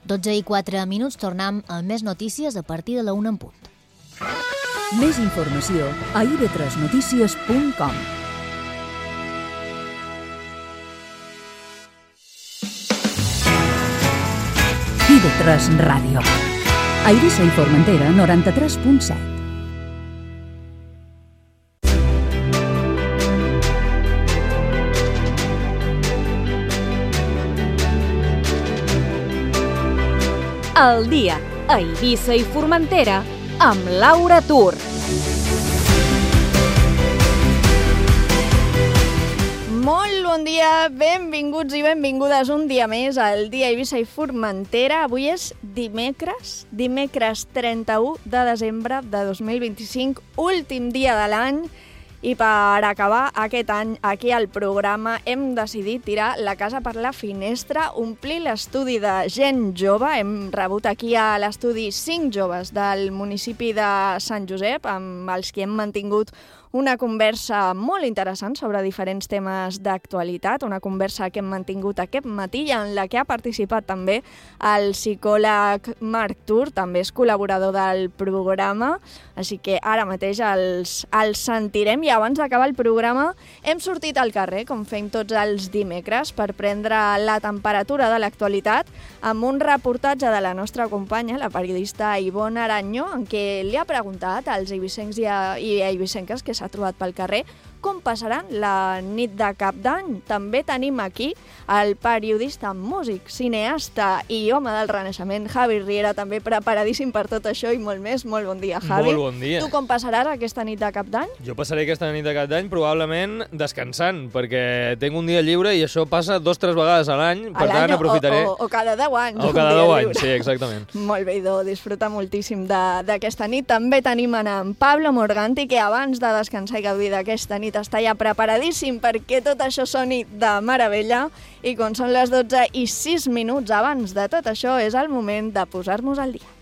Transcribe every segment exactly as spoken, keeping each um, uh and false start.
dotze i quatre minuts, tornem a més notícies a partir de la una en punt. Més informació a i ve tres notícies punt com. i ve tres Ràdio. A Eivissa i Formentera, noranta-tres punt set. El dia a Eivissa i Formentera amb Laura Tur. Molt bon dia, benvinguts i benvingudes un dia més al dia a Eivissa i Formentera. Avui és dimecres, dimecres trenta-u de desembre de dos mil vint-i-cinc, últim dia de l'any. I per acabar aquest any, aquí al programa, hem decidit tirar la casa per la finestra, omplir l'estudi de gent jove. Hem rebut aquí a l'estudi cinc joves del municipi de Sant Josep, amb els que hem mantingut una conversa molt interessant sobre diferents temes d'actualitat, una conversa que hem mantingut aquest matí i en la que ha participat també el psicòleg Marc Tur, també és col·laborador del programa, així que ara mateix els, els sentirem. I abans d'acabar el programa hem sortit al carrer, com fem tots els dimecres, per prendre la temperatura de l'actualitat amb un reportatge de la nostra companya, la periodista Ivonne Aranyó, en què li ha preguntat als eivissencs i, a, i a eivissenques que s'ha trobat pel carrer com passaran la nit de Cap d'Any. També tenim aquí el periodista, músic, cineasta i home del Renaixement, Javi Riera, també preparadíssim per tot això i molt més. Molt bon dia, Javi. Molt bon dia. Tu com passaràs aquesta nit de Cap d'Any? Jo passaré aquesta nit de Cap d'Any probablement descansant, perquè tinc un dia lliure i això passa dos o tres vegades a l'any, per tant aprofitaré... O, o, o cada deu anys. O cada deu anys, sí, exactament. Molt bé, idò, disfruta moltíssim d'aquesta nit. També tenim en Pablo Morganti, que abans de descansar i gaudir d'aquesta nit està ja preparadíssim perquè tot això soni de meravella. I quan són les dotze i sis minuts abans de tot això és el moment de posar-nos al dia.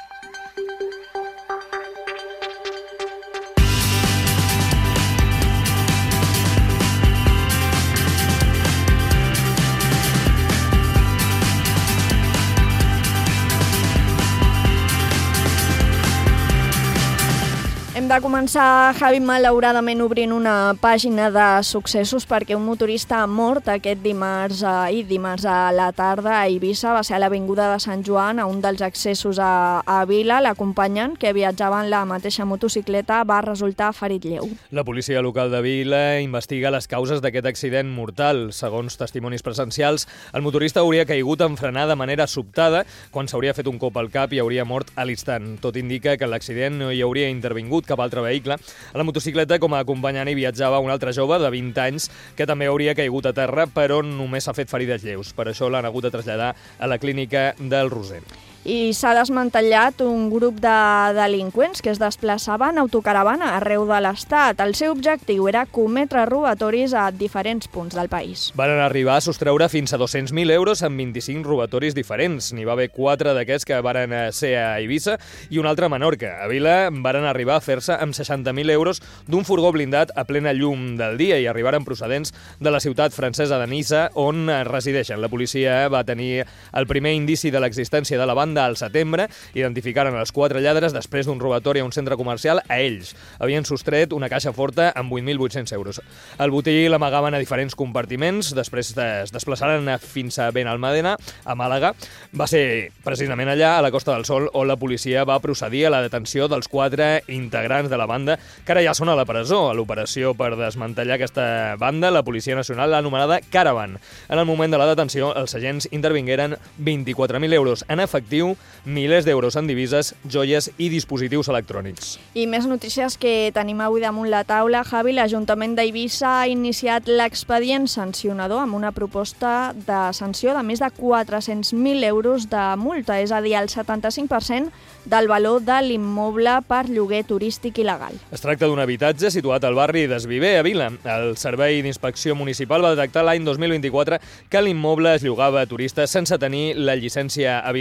Hem de començar, Javi, malauradament obrint una pàgina de successos perquè un motorista ha mort aquest dimarts i dimarts a la tarda a Eivissa. Va ser a l'avinguda de Sant Joan, a un dels accessos a, a Vila. L'acompanyant, que viatjava en la mateixa motocicleta, va resultar ferit lleu. La policia local de Vila investiga les causes d'aquest accident mortal. Segons testimonis presencials, el motorista hauria caigut en frenar de manera sobtada quan s'hauria fet un cop al cap i hauria mort a l'instant. Tot indica que en l'accident no hi hauria intervingut cap altre vehicle. A la motocicleta, com a acompanyant, hi viatjava un altre jove de vint anys que també hauria caigut a terra, però només s'ha fet ferides lleus. Per això l'han hagut de traslladar a la clínica del Roser. I s'ha desmantellat un grup de delinqüents que es desplaçaven en autocaravana arreu de l'Estat. El seu objectiu era cometre robatoris a diferents punts del país. Van arribar a sostreure fins a dos-cents mil euros en vint-i-cinc robatoris diferents. N'hi va haver quatre d'aquests que varen ser a Eivissa i un altre a Menorca. A Vila varen arribar a fer-se amb seixanta mil euros d'un furgó blindat a plena llum del dia i arribaren procedents de la ciutat francesa de Niça, on resideixen. La policia va tenir el primer indici de l'existència de la banda al setembre, identificaren els quatre lladres després d'un robatori a un centre comercial a ells. Havien sostret una caixa forta amb vuit mil vuit-cents euros. El botí l'amagaven a diferents compartiments, després es desplaçaren fins a Benalmàdena, a Màlaga. Va ser precisament allà, a la Costa del Sol, on la policia va procedir a la detenció dels quatre integrants de la banda, que ara ja són a la presó. A l'operació per desmantellar aquesta banda, la Policia Nacional l'ha anomenada Caravan. En el moment de la detenció, els agents intervingueren vint-i-quatre mil euros en efectiu, milers d'euros en divises, joies i dispositius electrònics. I més notícies que tenim avui damunt la taula. Javi, l'Ajuntament d'Eivissa ha iniciat l'expedient sancionador amb una proposta de sanció de més de quatre-cents mil euros de multa, és a dir, el setanta-cinc per cent del valor de l'immoble per lloguer turístic il·legal. Es tracta d'un habitatge situat al barri d'Esviver, a Vila. El Servei d'Inspecció Municipal va detectar l'any dos mil vint-i-quatre que l'immoble es llogava a turistes sense tenir la llicència habilitant.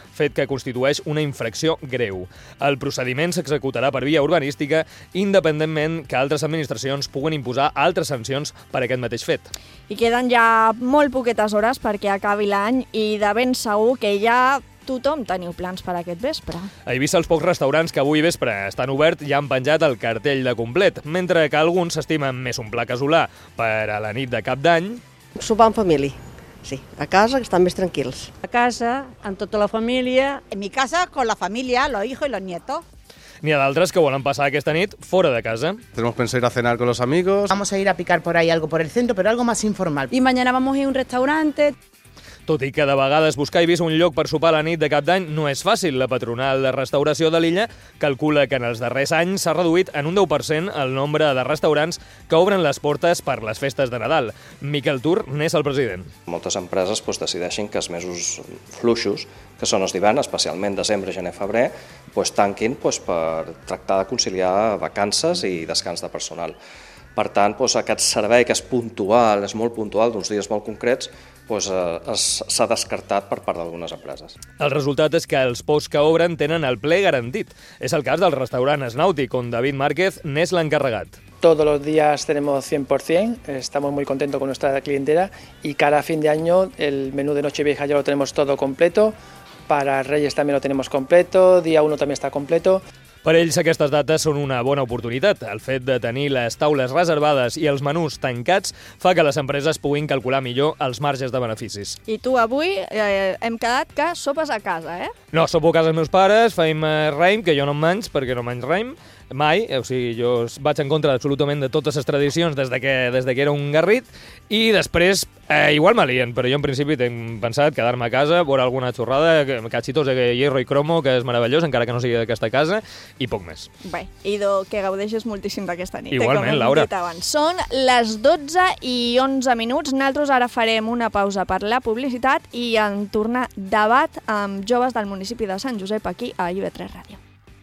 fet que constitueix una infracció greu. El procediment s'executarà per via urbanística, independentment que altres administracions puguen imposar altres sancions per aquest mateix fet. I queden ja molt poquetes hores perquè acabi l'any i de ben segur que ja tothom teniu plans per aquest vespre. A Eivissa, els pocs restaurants que avui vespre estan oberts ja han penjat el cartell de complet, mentre que alguns s'estimen més un pla casolà per a la nit de Cap d'Any. Sopar en família, sí, a casa que estan més tranquils. A casa, amb tota la família. En mi casa, con la familia, los hijos y los nietos. N'hi ha d'altres que volen passar aquesta nit fora de casa. Tenemos pensado ir a cenar con los amigos. Vamos a ir a picar por ahí algo por el centro, pero algo más informal. Y mañana vamos a ir a un restaurante. Tot i que de vegades buscar a Eivissa un lloc per sopar a la nit de Cap d'Any no és fàcil, la patronal de restauració de l'illa calcula que en els darrers anys s'ha reduït en un deu per cent el nombre de restaurants que obren les portes per les festes de Nadal. Miquel Tur n'és el president. Moltes empreses doncs, decideixen que els mesos fluixos, que són els d'hivern, especialment desembre, gener, febrer, doncs, tanquin doncs, per tractar de conciliar vacances i descans de personal. Per tant, doncs, aquest servei que és puntual, és molt puntual, d'uns dies molt concrets, doncs, eh, s'ha descartat per part d'algunes empreses. El resultat és que els posts que obren tenen el ple garantit. És el cas del restaurant Snàutic, on David Márquez n'és l'encarregat. Todos los días tenemos cien por cien, estamos muy contentos con nuestra clientela y cada fin de año el menú de Nochevieja ya lo tenemos todo completo, para Reyes también lo tenemos completo, día uno también está completo. Per ells aquestes dates són una bona oportunitat. El fet de tenir les taules reservades i els menús tancats fa que les empreses puguin calcular millor els marges de beneficis. I tu avui eh, hem quedat que sopes a casa, eh? No, sopo a casa dels meus pares, feim eh, raïm, que jo no en menys perquè no menys raïm, mai, o sigui, jo vaig en contra absolutament de totes les tradicions des de que, des de que era un garrit, i després eh, igual m'alien, però jo en principi tinc pensat quedar-me a casa, veure alguna xorrada, cachitos de hierro i cromo, que és meravellós, encara que no sigui d'aquesta casa, i poc més. Bé, idò, que gaudeixis moltíssim d'aquesta nit. Igualment, Laura. Són les dotze i onze minuts. Nosaltres ara farem una pausa per la publicitat i en tornar debat amb joves del municipi de Sant Josep aquí a I V tres Ràdio.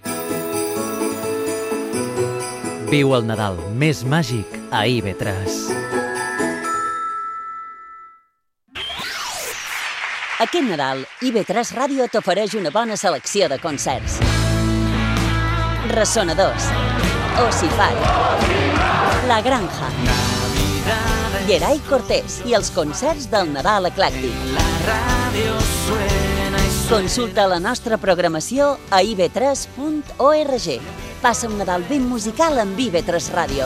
Viu el Nadal més màgic a I V tres. Aquest Nadal, I V tres Ràdio t'ofereix una bona selecció de concerts. Ressonadors, Ossifat, La Granja, Geray Cortés i els concerts del Nadal eclèctic. Consulta la nostra programació a i v tres punt org. Passa un Nadal ben musical amb I V tres Ràdio.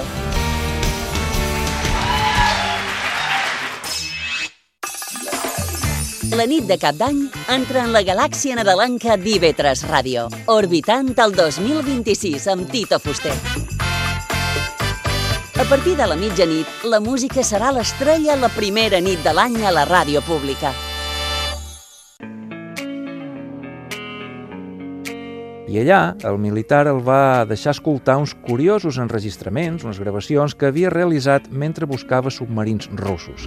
La nit de Cap d'Any entra en la galàxia nadalenca d'I V tres Ràdio, orbitant el dos mil vint-i-sis amb Tito Fuster. A partir de la mitjanit, la música serà l'estrella la primera nit de l'any a la ràdio pública. I allà, el militar el va deixar escoltar uns curiosos enregistraments, unes gravacions que havia realitzat mentre buscava submarins russos.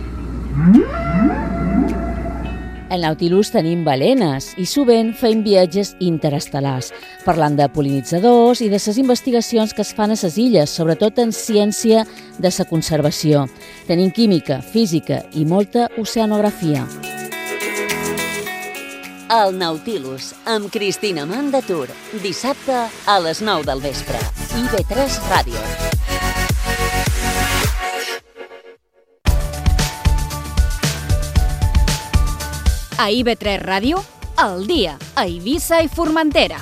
Al Nautilus tenim balenes i sovint fem viatges interestel·lars, parlant de pol·linitzadors i de les investigacions que es fan a les illes, sobretot en ciència de la conservació. Tenim química, física i molta oceanografia. El Nautilus, amb Cristina Mandatur, dissabte a les nou del vespre. I V tres Ràdio. A I V tres Ràdio, al dia, a Eivissa i Formentera.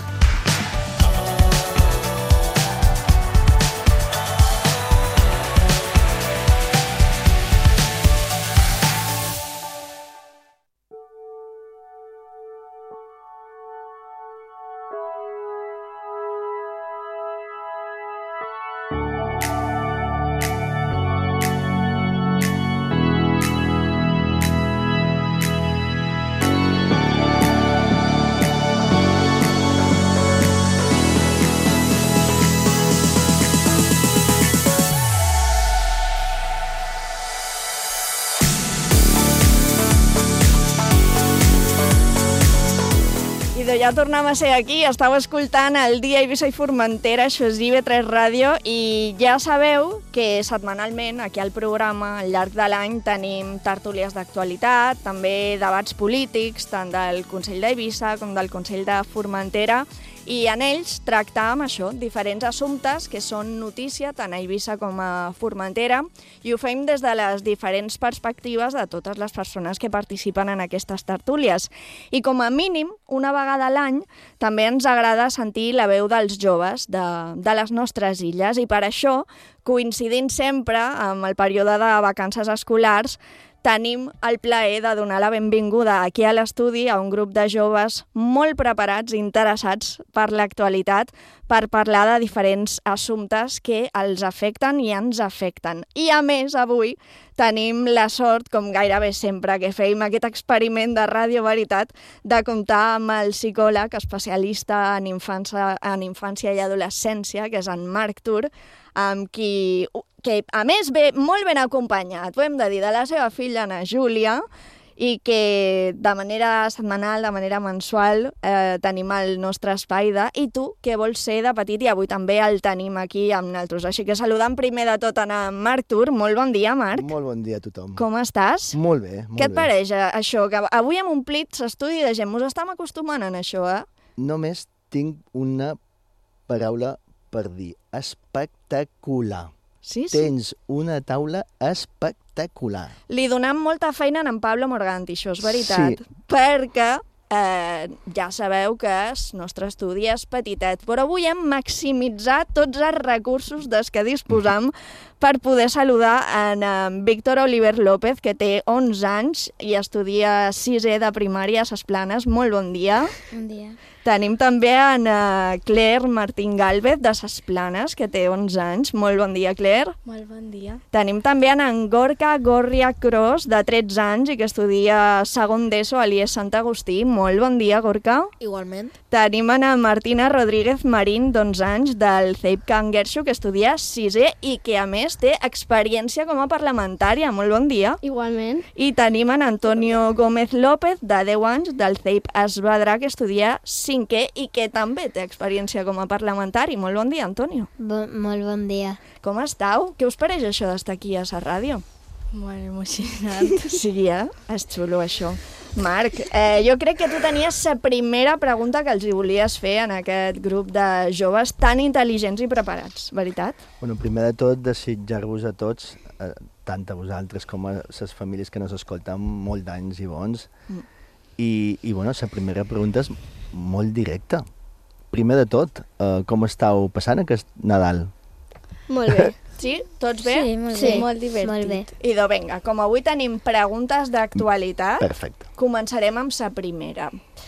ja tornem a ser aquí. Estau escoltant el Dia Eivissa i Formentera, això és I V tres Ràdio, i ja sabeu que setmanalment aquí al programa, al llarg de l'any, tenim tertúlies d'actualitat, també debats polítics, tant del Consell d'Eivissa com del Consell de Formentera, i en ells tractàvem això, diferents assumptes que són notícia tant a Eivissa com a Formentera, i ho fem des de les diferents perspectives de totes les persones que participen en aquestes tertúlies. I com a mínim, una vegada a l'any, també ens agrada sentir la veu dels joves de, de les nostres illes, i per això, coincidint sempre amb el període de vacances escolars, tenim el plaer de donar la benvinguda aquí a l'estudi a un grup de joves molt preparats i interessats per l'actualitat per parlar de diferents assumptes que els afecten i ens afecten. I a més, avui tenim la sort, com gairebé sempre que feim aquest experiment de Ràdio Veritat, de comptar amb el psicòleg especialista en infància, en infància i adolescència, que és en Marc Tur, amb qui, que a més ve molt ben acompanyat, ho hem de dir, de la seva filla, Ana Júlia, i que de manera setmanal, de manera mensual, eh, tenim el nostre espai de «I tu, què vols ser de petit?» i avui també el tenim aquí amb nosaltres. Així que saludant primer de tot a Marc Tur. Molt bon dia, Marc. Molt bon dia a tothom. Com estàs? Molt bé, molt Què et bé. pareix eh, això? Que avui hem omplit l'estudi de gent. Mos estem acostumant a això, eh? Només tinc una paraula per dir. Espectacular. Sí, sí. Tens una taula espectacular. Li donem molta feina a en Pablo Morganti, això és veritat. Sí. Perquè eh, ja sabeu que el nostre estudi és petitet, però avui hem maximitzat tots els recursos dels que disposam per poder saludar en, en Víctor Oliver López, que té onze anys i estudia sisè de primària a Ses Planes. Molt bon dia. Bon dia. Tenim també en uh, Claire Martín Gálvez, de Ses Planes, que té onze anys. Molt bon dia, Claire. Molt bon dia. Tenim també en, en Gorka Gorria Cros, de tretze anys, i que estudia segon d'ESO a l'I E S Sant Agustí. Molt bon dia, Gorka. Igualment. Tenim en Martina Rodríguez Marín, d'onze anys, del C E I P Can Guerxo, que estudia sisè i que, a més, té experiència com a parlamentària. Molt bon dia. Igualment. I tenim en Antonio Gómez López, de deu anys, del C E I P Esvedrà, que estudia cinquè i que també té experiència com a parlamentari. Molt bon dia, Antonio. Bo molt bon dia. Com estàu? Què us pareix això d'estar aquí a la ràdio? Molt emocionant. Sí, eh? És xulo, això. Marc, eh, jo crec que tu tenies la primera pregunta que els hi volies fer en aquest grup de joves tan intel·ligents i preparats, veritat? Bueno, primer de tot, desitjar-vos a tots, eh, tant a vosaltres com a les famílies que nos escolten, molt d'anys i bons. Mm. I, i bueno, la primera pregunta és molt directa. Primer de tot, eh, com estàu passant aquest Nadal? Molt bé. Sí? Tots bé? Sí, molt sí. bé. Molt divertit. Molt bé. Idò, vinga, com avui tenim preguntes d'actualitat, Perfecte. Començarem amb la primera.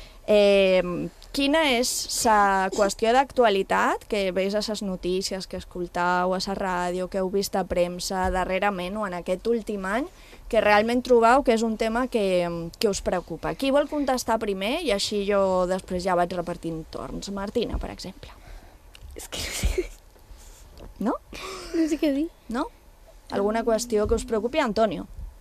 Eh, quina és la qüestió d'actualitat que veus a les notícies que escoltau, a la ràdio, que heu vist a premsa darrerament o en aquest últim any, que realment trobeu que és un tema que, que us preocupa? Qui vol contestar primer i així jo després ja vaig repartint torns? Martina, per exemple. És que no sé. No? No sé què dir. No? Alguna qüestió que us preocupi, Antonio?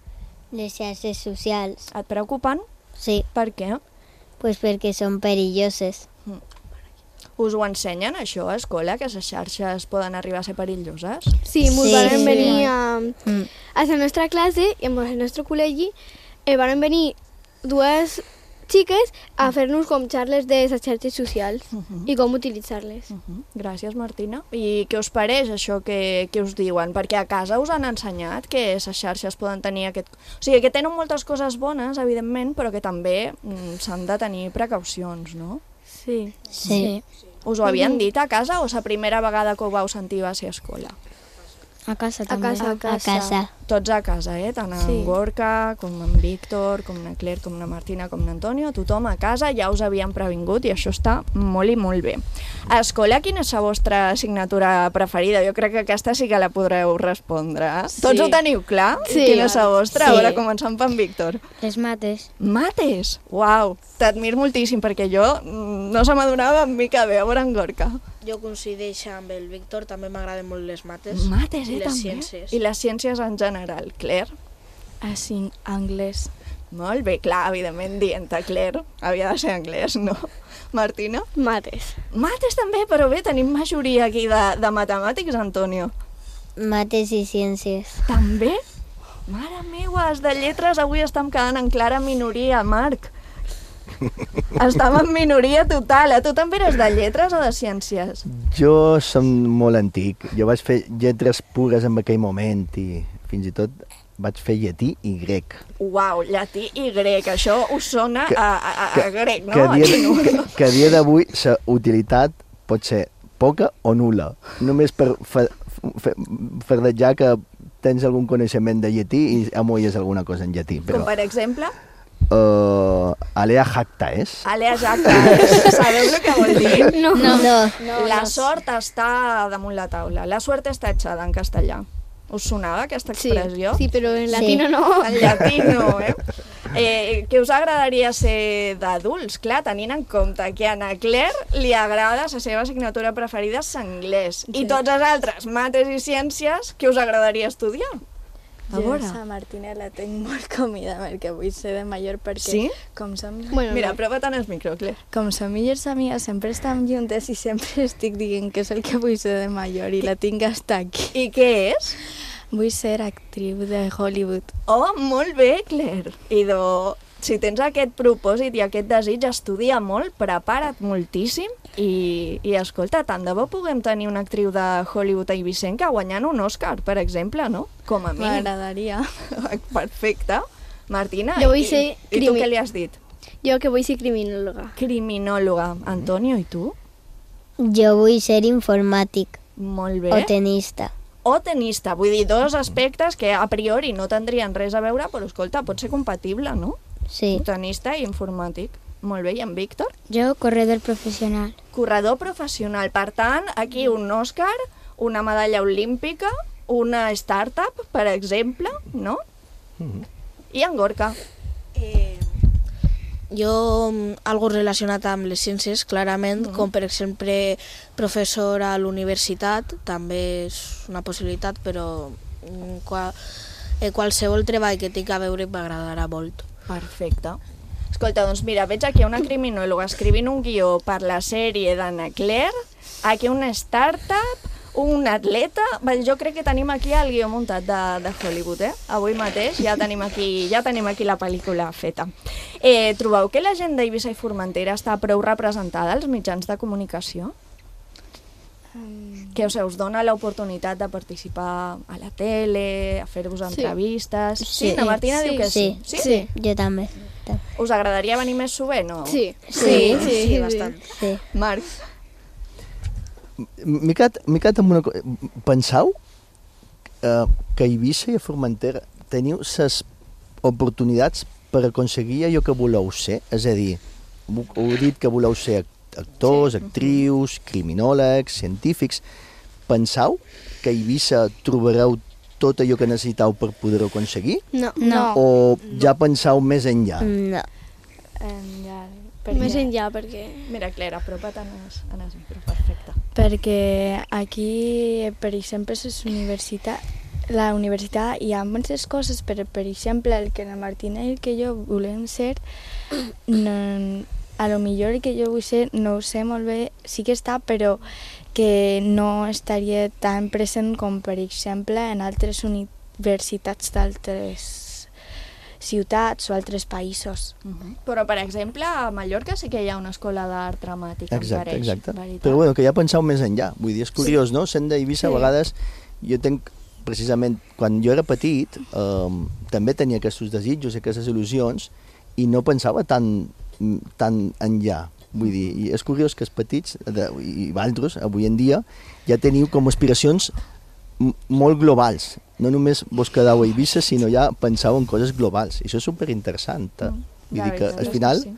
Les xarxes socials. Et preocupen? Sí. Per què? Pues perquè són perilloses. Mm. Us ho ensenyen, això, a escola, que les xarxes poden arribar a ser perilloses? Sí, ens Sí. van venir a, Mm. a la nostra classe i en el nostre col·legi eh, van venir dues xiques a fer-nos com xarles de les xarxes socials Uh -huh. i com utilitzar-les. Uh -huh. Gràcies, Martina. I què us pareix això que, que us diuen? Perquè a casa us han ensenyat que les xarxes poden tenir aquest... O sigui, que tenen moltes coses bones, evidentment, però que també mm, s'han de tenir precaucions, no? Sí. Sí. Us ho havien dit a casa o la primera vegada que ho vau sentir va ser a escola? A casa A també. casa, a casa. A casa. Tots a casa, eh? Tant en Sí. Gorka, com en Víctor, com en Claire, com en Martina, com en Antonio, tothom a casa, ja us havien previngut i això està molt i molt bé. A escola, quina és la vostra assignatura preferida? Jo crec que aquesta sí que la podreu respondre. Eh? Sí. Tots ho teniu clar? Sí. Quina és la vostra? Sí. A veure, començant per en Víctor. Les mates. Mates? Uau, t'admiro moltíssim perquè jo mm, no se m'adonava amb mi que bé. A veure, en Gorka. Jo coincideixo amb el Víctor, també m'agraden molt les mates. Mates, eh, I les també? ciències. I les ciències en general. Claire? Així, anglès. Molt bé, clar, evidentment, dient a Claire, havia de ser anglès, no? Martina? Mates. Mates també, però bé, tenim majoria aquí de, de matemàtics, Antonio. Mates i ciències. També? Mare meva, els de lletres avui estem quedant en clara minoria, Marc. Estem en minoria total. Tu també eres de lletres o de ciències? Jo som molt antic. Jo vaig fer lletres pures en aquell moment i fins i tot vaig fer llatí i grec. Uau, llatí i grec. Això us sona que, a, a, a grec, no? Que a dia, que, que a dia d'avui la utilitat pot ser poca o nul·la. Només per fardejar que tens algun coneixement de llatí i amolles alguna cosa en llatí. Però, com per exemple? Uh, alea jacta és? Alea jacta és. Sabeu el que vol dir? No. no. no la sort està damunt la taula. La suerte està echada en castellà. Us sonava aquesta expressió? Sí, sí, però en latino sí. no. En latino, eh? eh? Què us agradaria ser d'adults? Clar, tenint en compte que a Anna Claire li agrada, la seva assignatura preferida és anglès. Sí. I tots els altres, mates i ciències, què us agradaria estudiar? A jo a Martina la tenc molt comida perquè vull ser de major perquè sí? com som... Bueno, mira, prova tant el micro, Claire. Com som millors amigues, sempre estem juntes i sempre estic dient que és el que vull ser de major i la tinc hasta aquí. I què és? Vull ser actriu de Hollywood. Oh, molt bé, Claire. I do... si tens aquest propòsit i aquest desig, estudia molt, prepara't moltíssim i, i escolta, tant de bo puguem tenir una actriu de Hollywood eivissenca guanyant un Òscar, per exemple, no? Com a mi. M'agradaria. Perfecte. Martina, jo vull i, ser i tu què li has dit? Jo que vull ser criminòloga. Criminòloga. Antonio, i tu? Jo vull ser informàtic. Molt bé. O tenista. O tenista, vull dir, dos aspectes que a priori no tindrien res a veure, però escolta, pot ser compatible, no? Sí. Tenista i informàtic. Molt bé, i en Víctor? Jo, corredor professional. Corredor professional. Per tant, aquí un Òscar, una medalla olímpica, una startup, per exemple, no? Mm-hmm. I en Gorka? Eh, jo, algo relacionat amb les ciències, clarament, mm-hmm. com per exemple professor a l'universitat, també és una possibilitat, però qual, eh, qualsevol treball que tingui a veure m'agradarà molt. Perfecte. Escolta, doncs mira, veig aquí una criminòloga escrivint un guió per la sèrie d'Anna Claire, aquí una startup, un atleta... Jo crec que tenim aquí el guió muntat de, de Hollywood, eh? Avui mateix ja tenim aquí, ja tenim aquí la pel·lícula feta. Eh, trobeu que la gent d'Eivissa i Formentera està prou representada als mitjans de comunicació? Que o sigui, us dona l'oportunitat de participar a la tele, a fer-vos entrevistes... Sí, sí, la Martina sí, diu que sí. Sí, sí, sí, jo també. Us agradaria venir més sovint, no? Sí, sí, sí, sí, sí bastant. Sí. Marc? M'he quedat, m'he quedat amb una cosa. Penseu uh, que a Eivissa i a Formentera teniu les oportunitats per aconseguir allò que voleu ser? És a dir, heu dit que voleu ser actors, actrius, criminòlegs, científics. Penseu que a Eivissa trobareu tot allò que necessiteu per poder-ho aconseguir? No. no. O ja penseu més enllà? No. Enllà. Més enllà, perquè... Mira, Claire, apropa't en el micro, perfecte. Perquè aquí, per exemple, és universitat, la universitat hi ha moltes coses, però, per exemple, el que la Martina i el que jo volem ser, no, a lo millor el que jo vull ser, no ho sé molt bé, sí que està, però que no estaria tan present com, per exemple, en altres universitats d'altres ciutats o altres països. Uh-huh. Però, per exemple, a Mallorca sí que hi ha una escola d'art dramàtic, exacte, em pareix. Exacte, veritat. però bueno, que ja penseu més enllà. Vull dir, és curiós, sí. No? Sent d'Eivissa, sí. A vegades, jo tenc, precisament, quan jo era petit, eh, també tenia aquests desitjos, aquestes il·lusions, i no pensava tan, tan enllà. Vull dir, i és curiós que els petits, de, i altres, avui en dia, ja teniu com aspiracions molt globals. No només vos quedeu a Eivissa, sinó ja penseu en coses globals. I això és superinteressant. Mm. Vull dir que al final sí.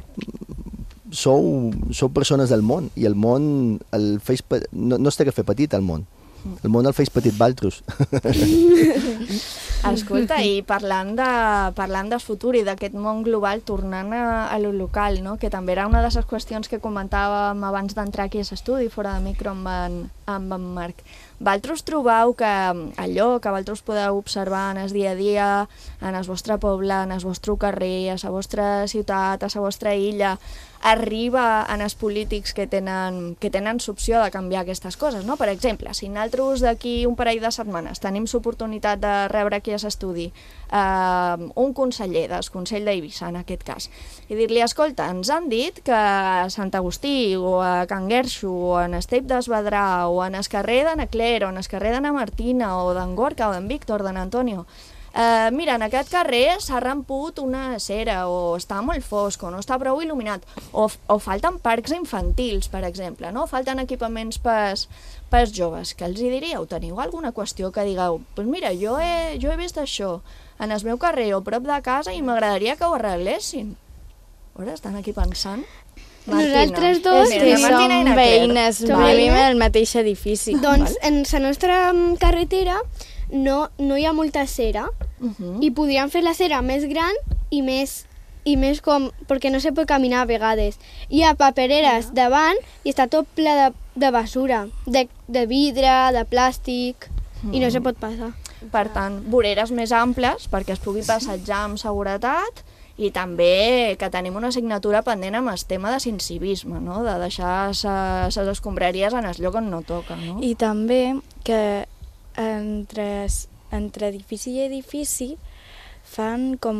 sou, sou persones del món, i el món el feis, no, no es té que fer petit, el món. El món el feis petit valtros. Escolta, i parlant de, parlant del futur i d'aquest món global, tornant a, a lo local, no? Que també era una de les qüestions que comentàvem abans d'entrar aquí a l'estudi, fora de micro amb en, amb en Marc. Vosaltres trobeu que allò que vosaltres podeu observar en el dia a dia, en el vostre poble, en el vostre carrer, a la vostra ciutat, a la vostra illa, arriba en els polítics que tenen, que tenen l'opció de canviar aquestes coses, no? Per exemple, si nosaltres d'aquí un parell de setmanes tenim l'oportunitat de rebre aquí a l'estudi eh, un conseller del Consell d'Eivissa, en aquest cas, i dir-li, escolta, ens han dit que a Sant Agustí o a Can Guerxo o en Estep d'Esvedrà o en el carrer de Nacler o en el carrer d'Anna Martina o d'en Gorka o d'en Víctor, d'en Antonio, Uh, mira, en aquest carrer s'ha ramput una cera, o està molt fosc, o no està prou il·luminat, o, o falten parcs infantils, per exemple, no? Falten equipaments pels, pels joves. Què els hi diríeu? Teniu alguna qüestió que digueu, doncs pues mira, jo he, jo he vist això en el meu carrer o prop de casa i m'agradaria que ho arreglessin. Ara estan aquí pensant. Martina. Nosaltres dos Eh, que mira, Martina i som Nacler. veïnes, Som vivim veïnes? al mateix edifici. Doncs en la nostra mm, carretera no, no hi ha molta cera Uh-huh. i podríem fer la cera més gran i més, i més com... perquè no se pot caminar a vegades. Hi ha papereres davant i està tot ple de, de basura, de, de vidre, de plàstic, i no se pot passar. Per tant, voreres més amples perquè es pugui passejar amb seguretat i també que tenim una assignatura pendent amb el tema de civisme, no? De deixar les escombraries en el lloc on no toca. No? I també que entre, entre edifici i edifici fan com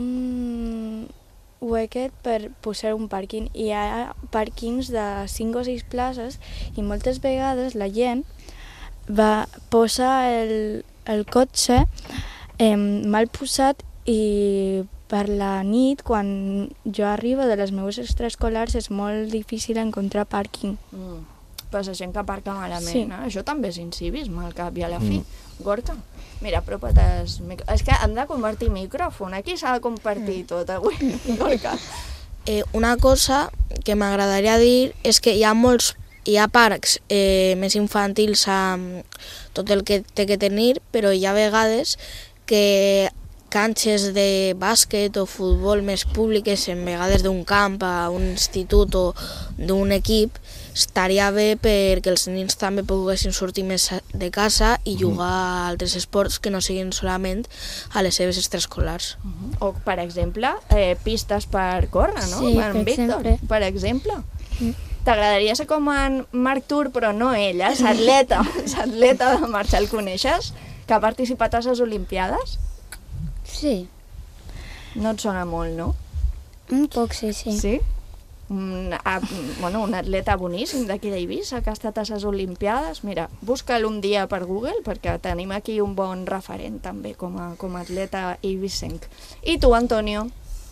un huequet per posar un pàrquing. Hi ha pàrquings de cinc o sis places i moltes vegades la gent va posar el, el cotxe eh, mal posat i per la nit, quan jo arribo de les meves extraescolars, és molt difícil encontrar pàrquing. Mm. Pues la gent que aparca malament, Sí. eh? Això també és incivisme, al cap i a la fi. Mm. Gorka, mira, apropa't els micro... És que hem de convertir micròfon, aquí s'ha de compartir tot avui. Gorka. Eh, una cosa que m'agradaria dir és que hi ha molts hi ha parcs eh, més infantils amb tot el que té que tenir, però hi ha vegades que canxes de bàsquet o futbol més públiques, en vegades d'un camp, a un institut o d'un equip, estaria bé perquè els nens també poguessin sortir més de casa i jugar a altres esports que no siguin solament a les seves extraescolars. O, per exemple, eh, pistes per córrer, no? Sí, En per Víctor, exemple. per exemple. T'agradaria ser com en Marc Tur, però no ell, eh? L'atleta, l'atleta de marxa, el coneixes? Que ha participat a les Olimpiades? Sí. No et sona molt, no? Un poc, sí, sí. Sí? Un, a, bueno, un atleta boníssim d'aquí d'Eivissa que ha estat a les Olimpiades. Mira, busca'l un dia per Google perquè tenim aquí un bon referent també com a, com a atleta eivissenc. I tu, Antonio?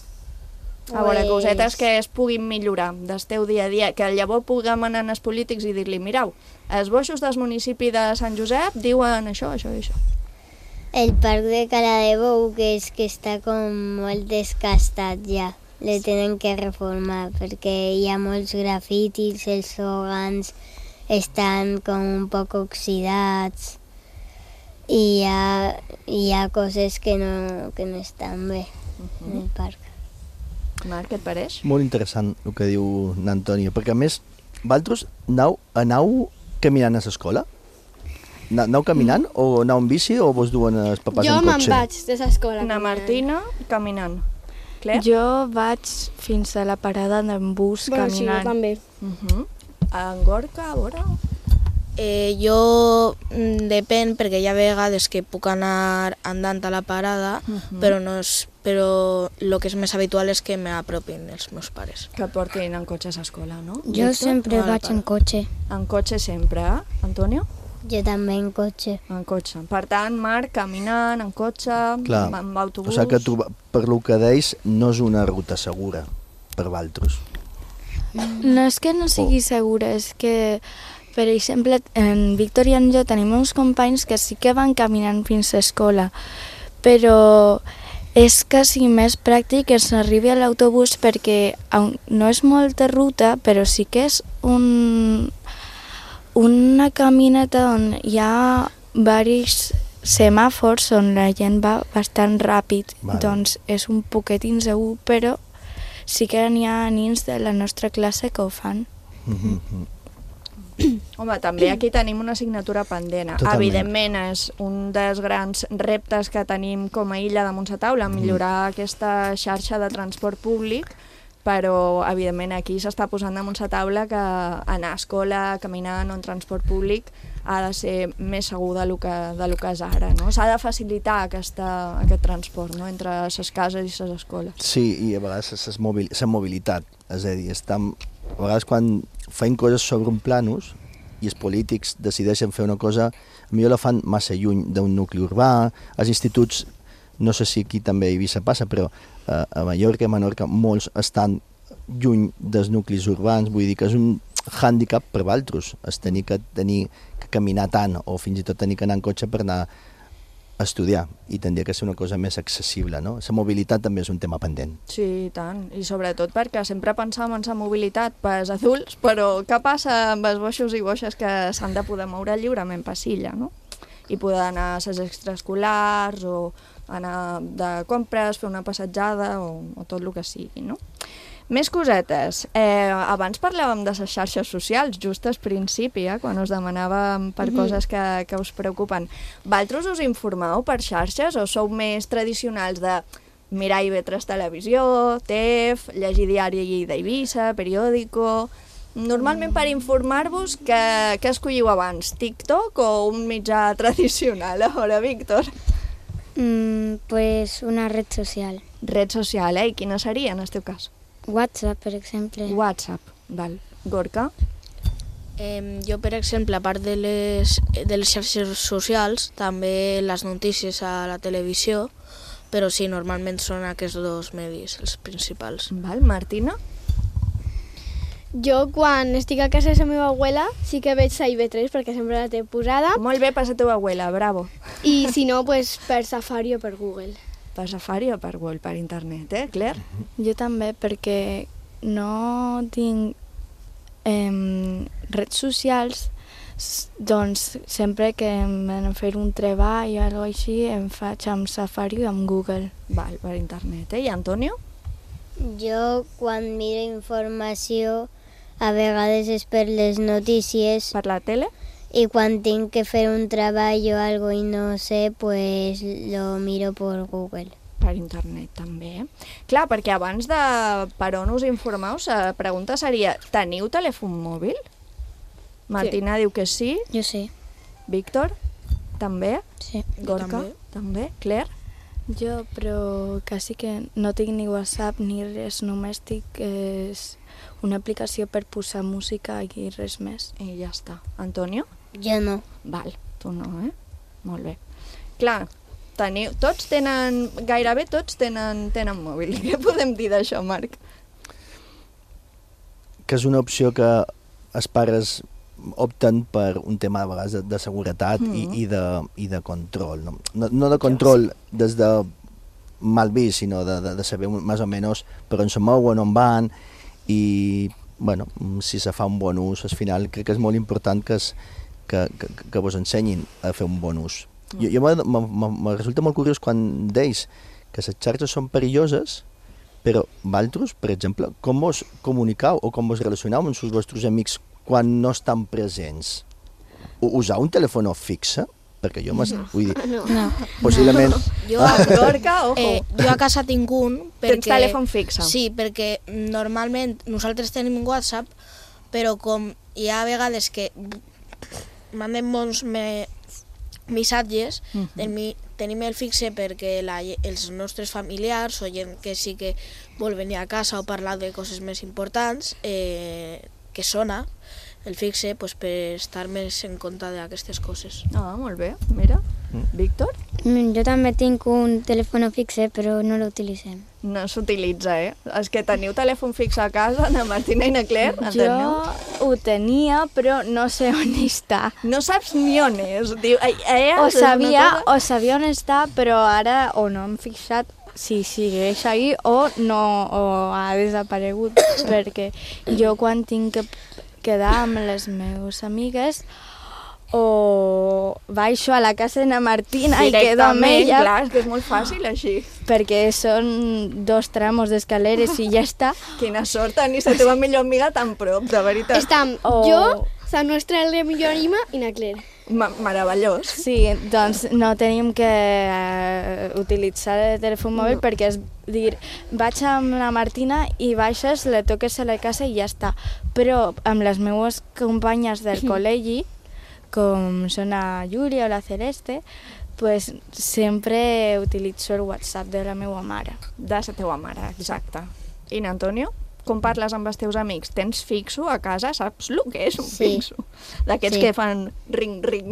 A veure, Pues- cosetes que es puguin millorar del teu dia a dia, que llavors puguem anar als polítics i dir-li, mireu, els boixos del municipi de Sant Josep diuen això, això i això. El parc de Caladebou, que és que està com molt desgastat ja. Le tenen que reformar perquè hi ha molts grafitis, els òrgans estan com un poc oxidats i hi ha, hi ha coses que no, que no estan bé en el parc. Marc, què et pareix? Molt interessant el que diu n'Antonio, perquè a més, vosaltres anau, anau caminant a l'escola? Na- Anau caminant mm. o anau en bici o vos duen els papàs Jo en me'n cotxe? vaig de l'escola. Na Martina, caminant. Claire? Jo vaig fins a la parada d'en bus Bueno, sí, jo caminant. també. Uh -huh. En Gorka, a veure... Eh, jo mm, depèn, perquè hi ha vegades que puc anar andant a la parada, Mhm. però no és, però el que és més habitual és que m'apropin els meus pares. Que portin en cotxe a l'escola, no? Jo Víctor? sempre O a la vaig en parada? cotxe. En cotxe sempre, eh? Antonio? Jo també en cotxe. En cotxe. Per tant, Marc, caminant, en cotxe, Clar, amb o autobús... sigui que tu, per lo que deis, no és una ruta segura per vosaltres. No és que no sigui segura, és que, per exemple, en Víctor i en jo tenim uns companys que sí que van caminant fins a l'escola, però és quasi més pràctic que s'arribi a l'autobús perquè au- no és molta ruta, però sí que és un, una caminata on hi ha diversos semàfors on la gent va bastant ràpid, Vale. doncs és un poquet insegur, però sí que n'hi ha nens de la nostra classe que ho fan. Mm-hmm. Home, també aquí tenim una assignatura pendent. Totalment. Evidentment, és un dels grans reptes que tenim com a illa de Montsataula, millorar aquesta xarxa de transport públic, però, evidentment, aquí s'està posant damunt la taula que anar a escola, caminant o en transport públic ha de ser més segur del que, del que és ara, no? S'ha de facilitar aquesta, aquest transport, no?, entre les cases i les escoles. Sí, i a vegades la mobilitat, és a dir, estem, a vegades quan feim coses sobre un planus i els polítics decideixen fer una cosa, millor la fan massa lluny d'un nucli urbà, els instituts, no sé si aquí també a Eivissa passa, però eh, a Mallorca i a Menorca molts estan lluny dels nuclis urbans, vull dir que és un hàndicap per altres, és tenir que, tenir que caminar tant o fins i tot tenir que anar en cotxe per anar a estudiar, i tindria que ser una cosa més accessible, no? La mobilitat també és un tema pendent. Sí, i tant, i sobretot perquè sempre pensàvem en la mobilitat pels adults, però què passa amb els boixos i boixes que s'han de poder moure lliurement per silla, no? I poder anar a les extraescolars o anar de compres, fer una passejada o, o tot el que sigui, no? Més cosetes. Eh, abans parlàvem de les xarxes socials, just al principi, eh, quan us demanàvem per Mhm. coses que, que us preocupen. Vosaltres us informeu per xarxes o sou més tradicionals de mirar I V tres Televisió, T E F, llegir Diari d'Eivissa, Periódico... Normalment per informar-vos, què, què escolliu abans? TikTok o un mitjà tradicional? A veure, Víctor. Mm, pues una red social. Red social, eh? I quina seria en el teu cas? WhatsApp, per exemple. WhatsApp, val. Gorka? Eh, jo, per exemple, a part de les, de les xarxes socials, també les notícies a la televisió, però sí, normalment són aquests dos medis els principals. Val, Martina? Jo, quan estic a casa de la meva abuela, sí que veig la I V tres perquè sempre la té posada. Molt bé per la teva abuela, bravo. I si no, pues, per Safari o per Google. Per Safari o per Google, per internet, eh, Claire? Jo també, perquè no tinc eh, redes socials, s- doncs sempre que em van a fer un treball o alguna així em faig amb Safari o amb Google. Val, per internet, eh? I Antonio? Jo, quan miro informació, a vegades és per les notícies. Per la tele? I quan tinc que fer un treball o algo i no sé, pues lo miro por Google. Per internet, també. Clar, perquè abans de per on us informeu, la pregunta seria, teniu telèfon mòbil? Martina sí. Diu que sí. Jo sí. Víctor? També? Sí. Gorka? també. També. Claire? Jo, però quasi que no tinc ni WhatsApp ni res, només tinc és una aplicació per posar música i res més. I ja està. Antonio? Jo no. Val, tu no, eh? Molt bé. Clar, teniu, tots tenen, gairebé tots tenen, tenen mòbil. Què podem dir d'això, Marc? Que és una opció que els pares opten per un tema de vegades de, de seguretat mm. i, i, de, i de control. No, no, no de control des de mal vist, sinó de, de, de saber més o menys per on se mouen, on van, i bueno, si se fa un bon ús, al final crec que és molt important que, es, que, que, que vos ensenyin a fer un bon ús. Mm. Jo, jo me resulta molt curiós quan deis que les xarxes són perilloses, però vosaltres, per exemple, com vos comunicau o com vos relacioneu amb els vostres amics quan no estan presents? Usau un telèfon fixe? Perquè jo m'estic... No. Vull dir, No. No. possiblement... Jo, Gorka, ojo. eh, jo a casa tinc un perquè... Tens telèfon fixe? Sí, perquè normalment nosaltres tenim WhatsApp, però com hi ha vegades que mandem molts me... missatges, uh -huh. tenim, tenim el fixe perquè la, els nostres familiars o gent que sí que vol venir a casa o parlar de coses més importants, eh, que sona el fixe pues, per estar més en compte d'aquestes coses. Ah, molt bé, mira. Víctor? Mm, jo també tinc un telèfon fixe, però no l'utilitzem. No s'utilitza, eh? Els que teniu telèfon fixe a casa, na Martina i na Claire, enteneu? Jo ho tenia, però no sé on està. No saps ni on és. Diu, eh, O sabia, o sabia on està, però ara o no hem fixat si segueix ahí o no o ha desaparegut, perquè jo quan tinc que quedar amb les meves amigues o baixo a la casa de na Martina i quedo amb ella. Clar, és que és molt fàcil així. Perquè són dos tramos d'escaleres i ja està. Quina sort tenir la teva millor amiga tan prop, de veritat. Estam O- jo, la nostra millor amiga i na Claire. Ma meravellós. Sí, doncs no tenim que eh, utilitzar el telèfon mòbil No. perquè és dir, vaig amb la Martina i baixes, le toques a la casa i ja està. Però amb les meues companyes del col·legi, com són la Júlia o la Celeste, pues sempre utilitzo el WhatsApp de la meva mare. De la teva mare, exacte. I n'Antonio? Com parles amb els teus amics? Tens fixo a casa? Saps el que és un Sí. fixo? D'aquests Sí. que fan ring-ring.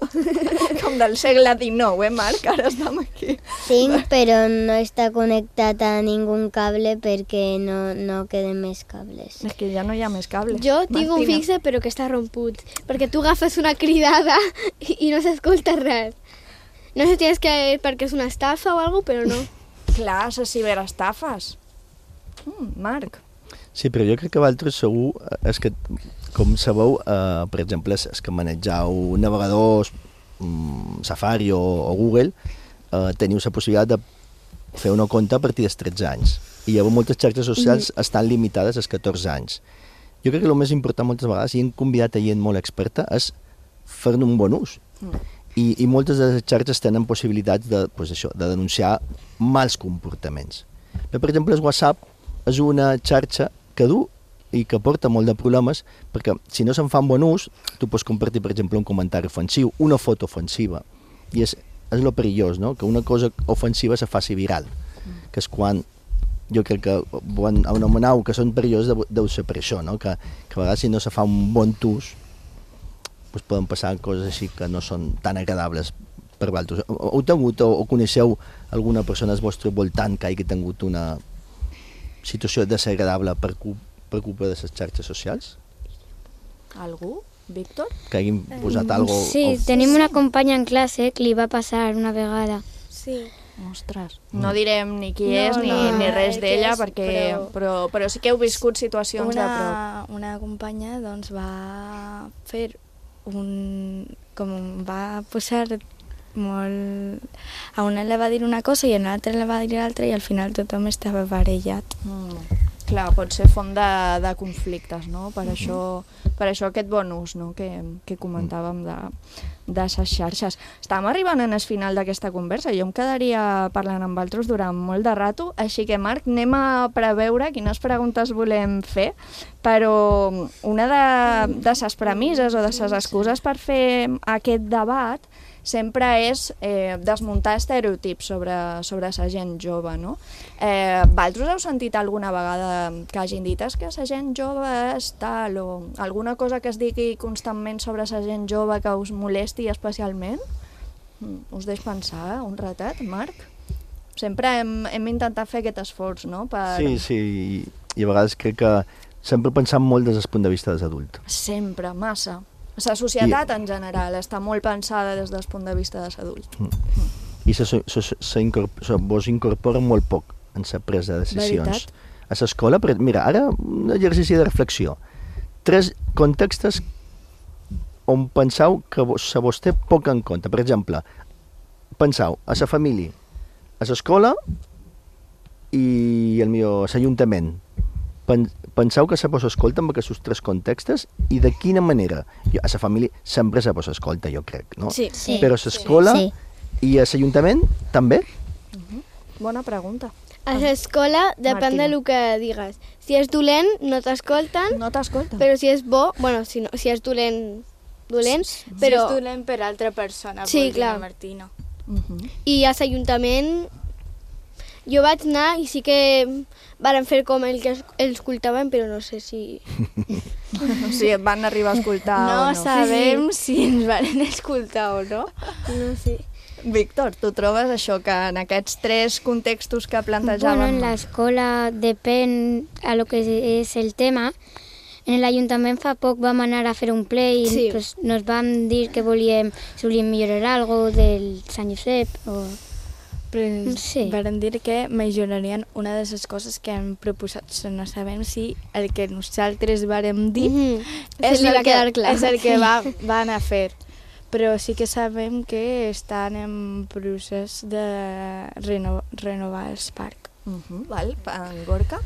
Com del segle dinou, eh, Marc? Ara estem aquí. Tinc, però no està connectat a ningú cable perquè no, no queden més cables. És que ja no hi ha més cables. Jo tinc un Martina. fixe però que està romput, perquè tu agafes una cridada i, i no s'escolta res. No sé si és que perquè és una estafa o alguna cosa, però no. Clar, les ciberestafes. Mm, Marc. Sí, però jo crec que vosaltres segur, eh, és que, com sabeu, eh, per exemple, és, és que manegeu navegadors, mm, Safari o, o Google, eh, teniu la possibilitat de fer una compte a partir dels tretze anys. I llavors moltes xarxes socials mm. estan limitades als catorze anys. Jo crec que el més important moltes vegades, i hem convidat a gent molt experta, és fer-ne un bon ús. Mm. I, I moltes de les xarxes tenen possibilitats de, pues això, de denunciar mals comportaments. Però, per exemple, el WhatsApp és una xarxa que du i que porta molt de problemes perquè si no se'n fa un bon ús, tu pots compartir, per exemple, un comentari ofensiu, una foto ofensiva, i és, és lo perillós, no? Que una cosa ofensiva se faci viral, mm. que és quan jo crec que quan anomenau que són perillosos deu, deu ser per això, no? que, que a vegades si no se fa un bon ús pues poden passar coses així que no són tan agradables per vosaltres. Heu tingut o, o coneixeu alguna persona al vostre voltant que hagi tingut una situació desagradable per, cu per culpa de les xarxes socials? Algú? Víctor? Que hagin posat algo... Sí, o... tenim una companya en classe que li va passar una vegada. Sí. Ostres, no direm ni qui No, és ni, no, ni res qui d'ella, és, perquè però- però, però sí que heu viscut situacions de prop. Una, una companya doncs, va fer un... com va posar molt... A una le va dir una cosa i a l'altra le va dir l'altra i al final tothom estava barallat. Mm. Clar, pot ser font de, de conflictes, no? Per, mm-hmm. això, per això aquest bon ús, no? que, que comentàvem de, de les xarxes. Estàvem arribant en el final d'aquesta conversa. Jo em quedaria parlant amb vosaltres durant molt de rato, així que, Marc, anem a preveure quines preguntes volem fer, però una de, de les premisses o de les excuses per fer aquest debat sempre és eh, desmuntar estereotips sobre, sobre la gent jove, no? Eh, vosaltres heu sentit alguna vegada que hagin dit és que la gent jove és tal, o alguna cosa que es digui constantment sobre la gent jove que us molesti especialment? Mm, us deix pensar un ratet, Marc? Sempre hem, hem intentat fer aquest esforç, no? Per... Sí, sí, i, i a vegades crec que sempre pensant molt des del punt de vista dels adults. Sempre, massa. La societat I... en general està molt pensada des del punt de vista dels adults. Mm. I se, se, se, se incorpor, se, vos incorpora molt poc en la presa de decisions. Veritat? A l'escola, mira, ara un exercici de reflexió. Tres contextes on penseu que se vos té poc en compte. Per exemple, penseu a la família, a l'escola i el meu l'ajuntament. Penseu que se vos escolta amb aquests tres contextes i de quina manera? Jo, a la família sempre se vos escolta, jo crec, no? Sí, sí. Però a l'escola Sí. i a l'Ajuntament també? Uh-huh. Bona pregunta. A l'escola depèn Martina. de lo que digues. Si és dolent, no t'escolten. No t'escolten. Però si és bo, bueno, si, no, si és dolent, dolent, però... Si és dolent per altra persona, Sí, vol dir clar. la Martina. Uh-huh. I a l'Ajuntament jo vaig anar i sí que varen fer com el que es- els escoltaven, però no sé si... O sigui, et van arribar a escoltar No, o no. sabem si ens van escoltar o no. No sé. Víctor, tu trobes això que en aquests tres contextos que Bueno, plantejàvem... en la escuela depèn a lo que és el tema. En el ayuntament fa poc vam anar a fer un ple i Sí. pues, nos vam dir que volíem, si volíem millorar algo del Sant Josep o... Però Sí. varen dir que millorarien una de les coses que han proposat. No sabem si el que nosaltres vàrem dir Mhm. és, Se li va el que, quedar clar. és el que Sí. va, van a fer. però sí que sabem que estan en procés de reno renovar el parc. Uh -huh. Val, en Gorka?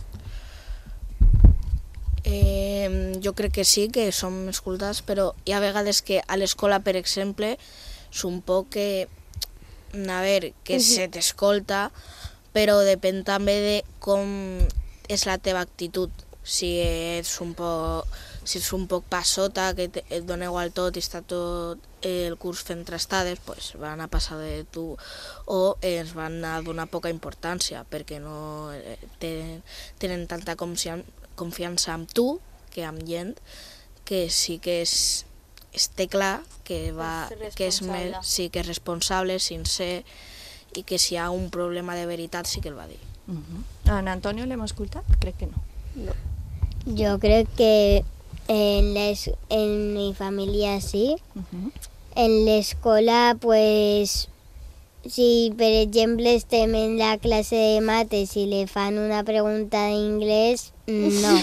Eh, jo crec que sí, que som escoltats, però hi ha vegades que a l'escola, per exemple, és un poc que, a veure, que se t'escolta, però depèn també de com és la teva actitud. Si ets un poc, si ets un poc passota, que et, et dona igual tot i està tot el curs fent trastades, pues van a passar de tu, o ens van a donar poca importància perquè no tenen, tenen tanta confiança amb tu que amb gent que sí que és, es té clar que, va, que és més, sí que és responsable, sincer, i que si hi ha un problema de veritat sí que el va dir. Uh -huh. En Antonio l'hem escoltat? Crec que no. No. Jo crec que en, les, en mi família sí. Uh-huh. En l'escola, pues, si per exemple estem en la classe de mates i li fan una pregunta d'inglès, no.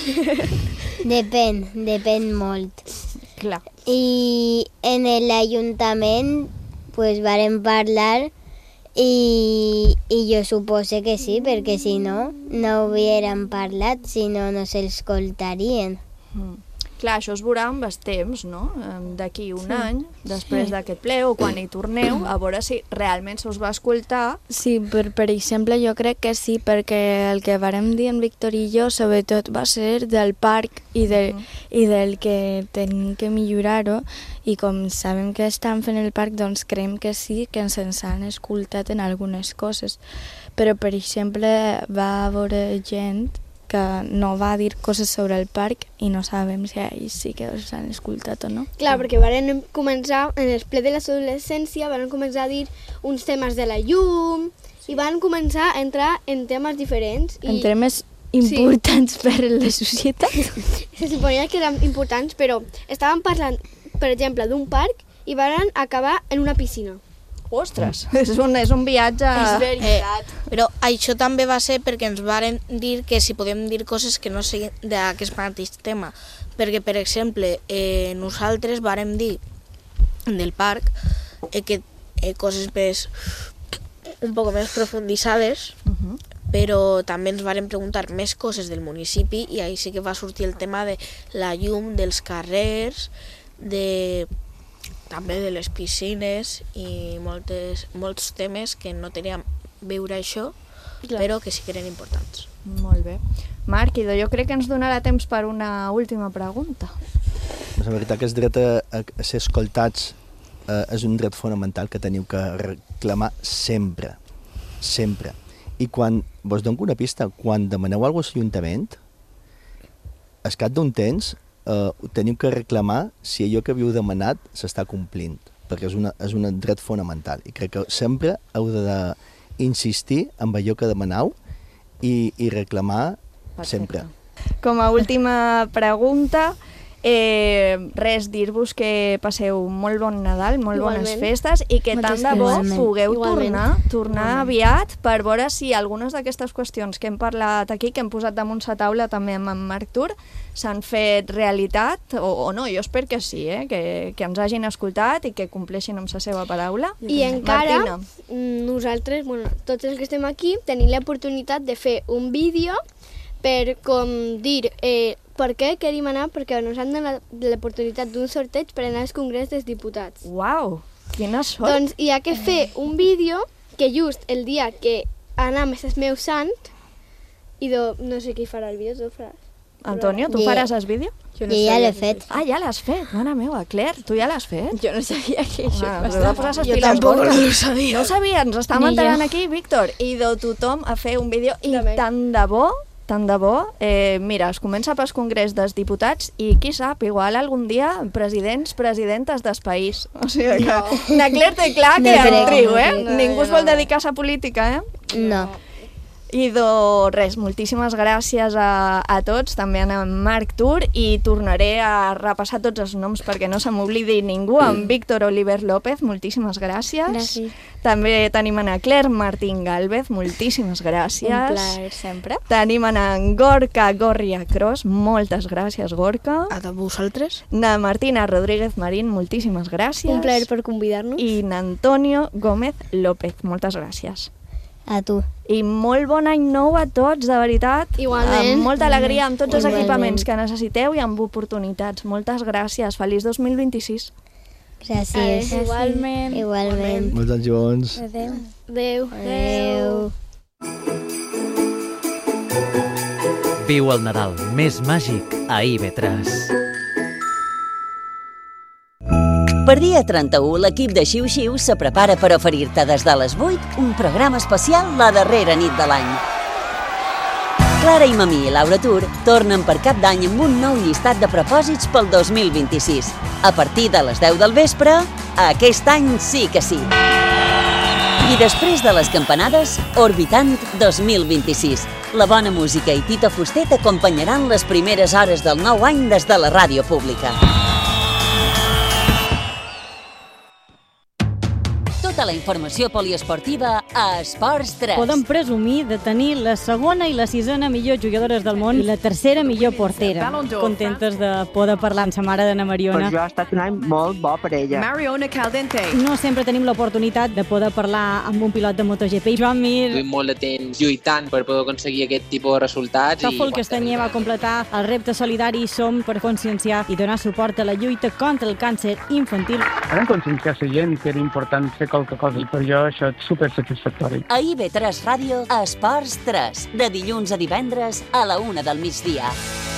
Depèn, depèn molt. Clar. I en l'Ajuntament, pues, vàrem parlar i, i jo supose que sí, perquè si no, no hauríem parlat, si no, no s'escoltarien. Mm. Clar, això es veurà amb els temps, no? D'aquí un sí. any, després sí. d'aquest ple, o quan hi torneu, a veure si realment se us va escoltar. Sí, per, per exemple, jo crec que sí, perquè el que vàrem dir en Víctor i jo, sobretot, va ser del parc i, de, uh -huh. i del que tenim que millorar-ho, i com sabem que estan fent el parc, doncs creiem que sí, que ens han escoltat en algunes coses. Però, per exemple, va haver gent que no va dir coses sobre el parc i no sabem si ells sí que els han escoltat o no. Clar, perquè van començar, en el ple de l'adolescència, van començar a dir uns temes de la llum sí. i van començar a entrar en temes diferents. En i... temes importants sí. per la societat. Se suponia que eren importants, però estaven parlant, per exemple, d'un parc i van acabar en una piscina. Ostres, és un, és un viatge... És veritat. Eh, però això també va ser perquè ens varen dir que si podem dir coses que no siguin d'aquest mateix tema. Perquè, per exemple, eh, nosaltres vàrem dir del parc eh, que eh, coses més, un poc més profunditzades, uh -huh. però també ens varen preguntar més coses del municipi i ahí sí que va sortir el tema de la llum, dels carrers, de... també de les piscines i moltes, molts temes que no teníem veure això, clar. Però que sí que eren importants. Molt bé. Marc, idò, jo crec que ens donarà temps per una última pregunta. La veritat que el dret a, a ser escoltats eh, és un dret fonamental que teniu que reclamar sempre, sempre. I quan, vos dono una pista, quan demaneu alguna cosa a l'Ajuntament, al cap d'un temps, Uh, teniu que reclamar si allò que havíeu demanat s'està complint, perquè és, una, és un dret fonamental i crec que sempre heu d'insistir en allò que demaneu i, i reclamar Perfecte. Sempre. Com a última pregunta, eh, res, dir-vos que passeu molt bon Nadal, molt Igualment. Bones festes i que tant de bo pugueu Igualment. tornar, tornar Igualment. aviat per veure si algunes d'aquestes qüestions que hem parlat aquí, que hem posat damunt la taula també amb en Marc Tur, s'han fet realitat, o, o no, jo espero que sí, eh? que, que ens hagin escoltat i que compleixin amb la seva paraula. I encara, Martina. nosaltres, bueno, tots els que estem aquí, tenim l'oportunitat de fer un vídeo per com dir eh, per què querim anar, perquè ens han donat l'oportunitat d'un sorteig per anar al Congrés dels Diputats. Uau, quina sort! Doncs hi ha que fer un vídeo que just el dia que anam el meu sant, i do, no sé qui farà el vídeo, tu faràs. Antonio, tu faràs el vídeo? Jo no ja l'he fet. Ah, ja l'has fet? Mare meva, Claire, tu ja l'has fet? Jo no sabia que això ah, passava. Jo tampoc no ho sabia. No ho sabia, ens estàvem enterant aquí, Víctor, i de tothom a fer un vídeo, i tant de bo, tant de bo, eh, mira, es comença pel Congrés dels Diputats i qui sap, igual algun dia presidents, presidentes del país. O sigui que no. Na Claire té clar que no en triu, eh? No, Ningú no, es vol dedicar a la política, eh? No. I do, res, moltíssimes gràcies a, a tots, també a en Marc Tur, i tornaré a repassar tots els noms perquè no se m'oblidi ningú. En Víctor Oliver López, moltíssimes gràcies. Gràcies. També tenim en Claire Martín Gálvez, moltíssimes gràcies. Un plaer, sempre. Tenim en Gorka Gorria Cros, moltes gràcies, Gorka. A vosaltres. Na Martina Rodríguez Marín, moltíssimes gràcies. Un plaer per convidar-nos. I n'Antonio Gómez López, moltes gràcies. A tu. I molt bon any nou a tots, de veritat. Igualment. Amb molta alegria, amb tots els Igualment. equipaments que necessiteu i amb oportunitats. Moltes gràcies. Feliç dos mil vint-i-sis. Gràcies. Adéu. Igualment. Igualment. Molts anys bons. Adéu. Adéu. Adéu. Viu el Nadal més màgic a I V tres. Per dia trenta-u, l'equip de Xiu Xiu se prepara per oferir-te des de les vuit un programa especial la darrera nit de l'any. Clara i Mamí i Laura Tur tornen per Cap d'Any amb un nou llistat de propòsits pel dos mil vint-i-sis. A partir de les deu del vespre, aquest any sí que sí. I després de les campanades, Orbitant dos mil vint-i-sis. La bona música i Tito Fuster t'acompanyaran les primeres hores del nou any des de la ràdio pública. Tota la informació poliesportiva a Esports tres. Podem presumir de tenir la segona i la sisena millors jugadores del món i la tercera millor portera. Contentes de poder parlar amb sa mare d'Anna Mariona. Per jo ha estat un any molt bo per ella. Mariona Caldente. No sempre tenim l'oportunitat de poder parlar amb un pilot de MotoGP. Joan Mir. Duim molt de temps lluitant per poder aconseguir aquest tipus de resultats. Tòfol Castanyer va completar el repte solidari Som per conscienciar i donar suport a la lluita contra el càncer infantil. Vam conscienciar la gent que era important fer qualque cosa i per jo això és supersatisfactori. A I V tres Ràdio, Esports tres, de dilluns a divendres a la una del migdia.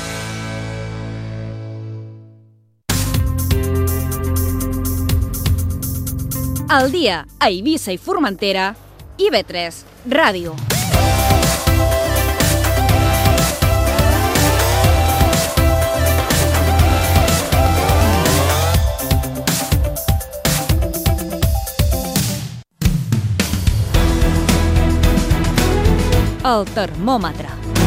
Al dia a Eivissa i Formentera, I V tres Ràdio. El termòmetre.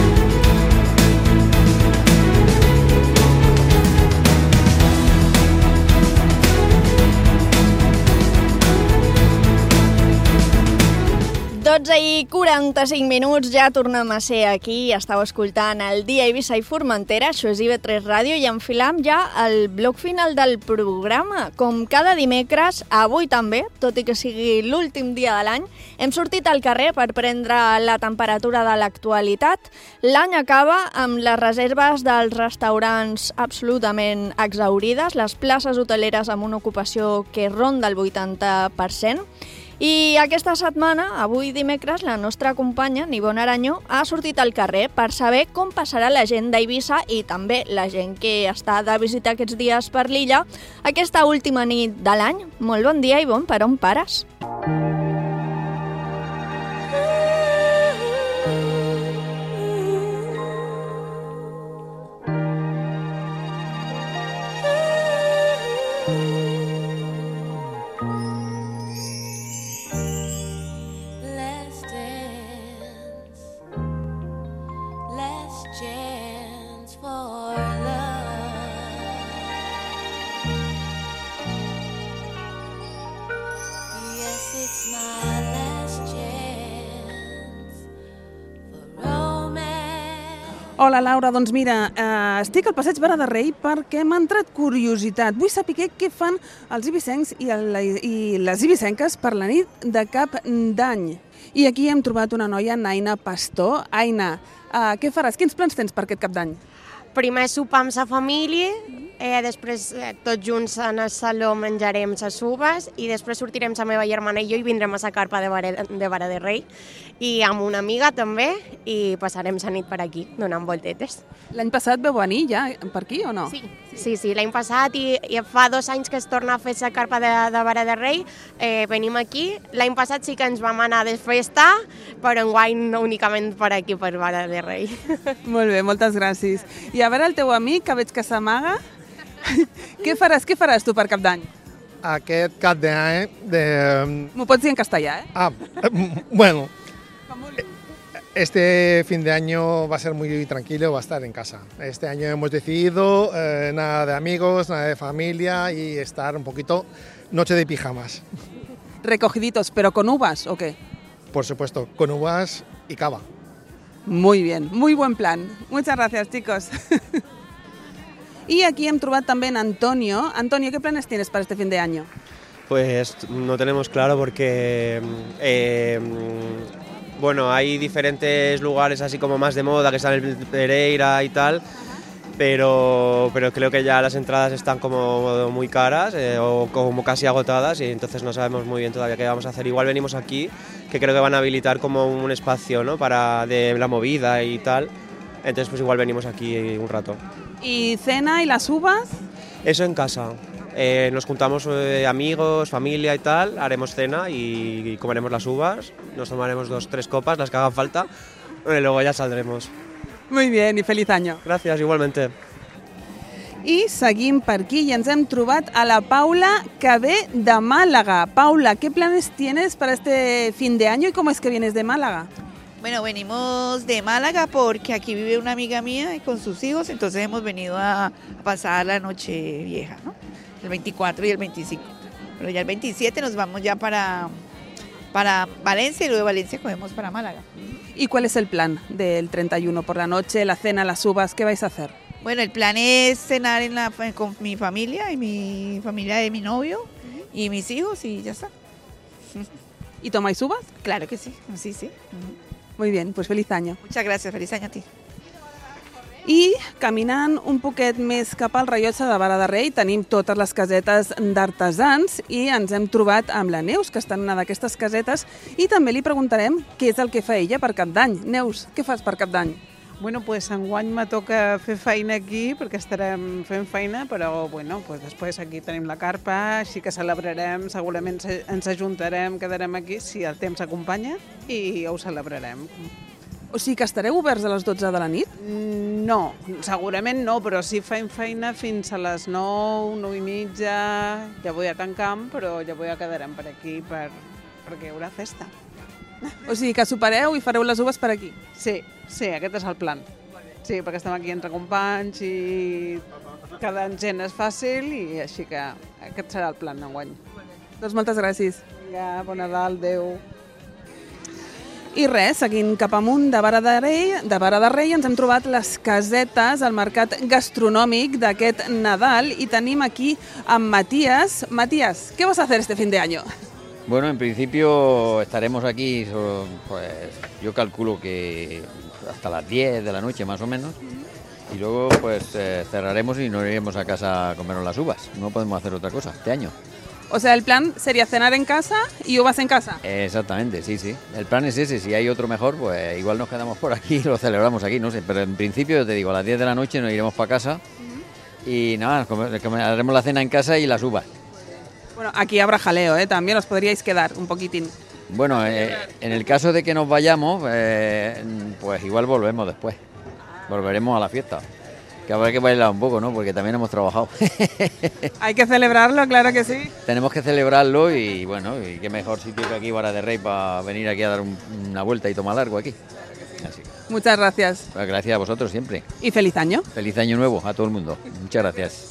dotze i quaranta-cinc minuts, ja tornem a ser aquí. Estàu escoltant el Dia Eivissa i Formentera, això és I V tres Ràdio, i enfilam ja el bloc final del programa. Com cada dimecres, avui també, tot i que sigui l'últim dia de l'any, hem sortit al carrer per prendre la temperatura de l'actualitat. L'any acaba amb les reserves dels restaurants absolutament exhaurides, les places hoteleres amb una ocupació que ronda el vuitanta per cent. I aquesta setmana, avui dimecres, la nostra companya, Nivona Aranyó, ha sortit al carrer per saber com passarà la gent d'Eivissa i també la gent que està de visita aquests dies per l'illa aquesta última nit de l'any. Molt bon dia, Ivonne, per on pares? Hola, Laura. Doncs mira, eh, estic al Passeig Vara de Rei perquè m'ha entrat curiositat. Vull saber què fan els ibicencs i, el, i les ibicenques per la nit de Cap d'Any. I aquí hem trobat una noia, Aina Pastor. Aina, eh, què faràs? Quins plans tens per aquest Cap d'Any? Primer sopar amb la família, eh, després eh, tots junts en el saló menjarem les uvas i després sortirem la meva germana i jo i vindrem a la carpa de Vara de, Vara de Rei i amb una amiga també i passarem la nit per aquí donant voltetes. L'any passat vau venir ja per aquí o no? Sí, sí, sí l'any passat i, i fa dos anys que es torna a fer la carpa de, de Vara de Rei, eh, venim aquí. L'any passat sí que ens vam anar de festa, però enguany no únicament per aquí, per Vara de Rei. Molt bé, moltes gràcies. I a veure el teu amic, que veig que s'amaga. Què faràs, què faràs tu per Cap d'Any? Aquest Cap d'Any de... M'ho pots dir en castellà, eh? Ah, bueno. Este fin de año va a ser muy tranquilo, va a estar en casa. Este año hemos decidido eh, nada de amigos, nada de familia y estar un poquito noche de pijamas. Recogiditos, pero con uvas o qué? Por supuesto, con uvas y cava. Muy bien, muy buen plan. Muchas gracias, chicos. Y aquí hem trobat també en Antonio. Antonio, ¿qué planes tienes para este fin de año? Pues no tenemos claro porque... Eh, bueno, hay diferentes lugares así como más de moda, que están en Pereira y tal, pero, pero creo que ya las entradas están como muy caras eh, o como casi agotadas y entonces no sabemos muy bien todavía qué vamos a hacer. Igual venimos aquí, que creo que van a habilitar como un espacio, ¿no?, para de la movida y tal, entonces pues igual venimos aquí un rato. ¿Y cena y las uvas? Eso en casa. Eh, nos juntamos eh, amigos, familia y tal, haremos cena y, y comeremos las uvas, nos tomaremos dos, tres copas, las que hagan falta, y luego ya saldremos. Muy bien, y feliz año. Gracias, igualmente. I seguim per aquí i ens hem trobat a la Paula, que ve de Málaga. Paula, ¿qué planes tienes para este fin de año y cómo es que vienes de Málaga? Bueno, venimos de Málaga porque aquí vive una amiga mía y con sus hijos, entonces hemos venido a, a pasar la noche vieja, ¿no? El veinticuatro y el veinticinco. Pero ya el veintisiete nos vamos ya para, para Valencia y luego de Valencia cogemos para Málaga. ¿Y cuál es el plan del treinta y uno por la noche, la cena, las uvas? ¿Qué vais a hacer? Bueno, el plan es cenar en la, con mi familia y mi familia de mi novio y mis hijos y ya está. ¿Y tomáis uvas? Claro que sí, sí, sí. Muy bien, pues feliz año. Muchas gracias, feliz año a ti. I caminant un poquet més cap al rellotge de Vara de Rei tenim totes les casetes d'artesans i ens hem trobat amb la Neus, que està en una d'aquestes casetes, i també li preguntarem què és el que fa ella per Cap d'Any. Neus, què fas per Cap d'Any? Bueno, pues enguany me toca fer feina aquí perquè estarem fent feina, però bueno, pues després aquí tenim la carpa, així que celebrarem, segurament ens ajuntarem, quedarem aquí si el temps acompanya i ho celebrarem. O sigui que estareu oberts a les dotze de la nit? No, segurament no, però sí fem feina fins a les nou, nou i mitja, ja vull a tancam, però ja vull a quedarem per aquí per, perquè hi haurà festa. O sigui que supereu i fareu les uves per aquí? Sí, sí, aquest és el plan. Sí, perquè estem aquí entre companys i cada gent és fàcil i així que aquest serà el plan d'enguany. Doncs moltes gràcies. Vinga, bon Nadal, adeu. I res, seguint cap amunt de Vara de Rei, de Vara de Rei ens hem trobat les casetes al mercat gastronòmic d'aquest Nadal i tenim aquí amb Matías. Matías, ¿qué vas a hacer este fin de año? Bueno, en principio estaremos aquí, pues yo calculo que hasta las diez de la noche más o menos, y luego pues eh, cerraremos y nos iremos a casa a comernos las uvas. No podemos hacer otra cosa este año. O sea, el plan sería cenar en casa y uvas en casa. Exactamente, sí, sí. El plan es ese. Si hay otro mejor, pues igual nos quedamos por aquí y lo celebramos aquí, no sé. Pero en principio, yo te digo, a las diez de la noche nos iremos para casa y nada, haremos la cena en casa y las uvas. Bueno, aquí habrá jaleo, ¿eh? También os podríais quedar un poquitín. Bueno, eh, en el caso de que nos vayamos, eh, pues igual volvemos después. Volveremos a la fiesta. Que habrá que bailar un poco, ¿no? Porque también hemos trabajado. Hay que celebrarlo, claro que sí. Tenemos que celebrarlo y bueno, y qué mejor sitio que aquí, Vara de Rei, para venir aquí a dar un, una vuelta y tomar algo aquí. Así. Muchas gracias. Pues gracias a vosotros siempre. Y feliz año. Feliz año nuevo a todo el mundo. Muchas gracias.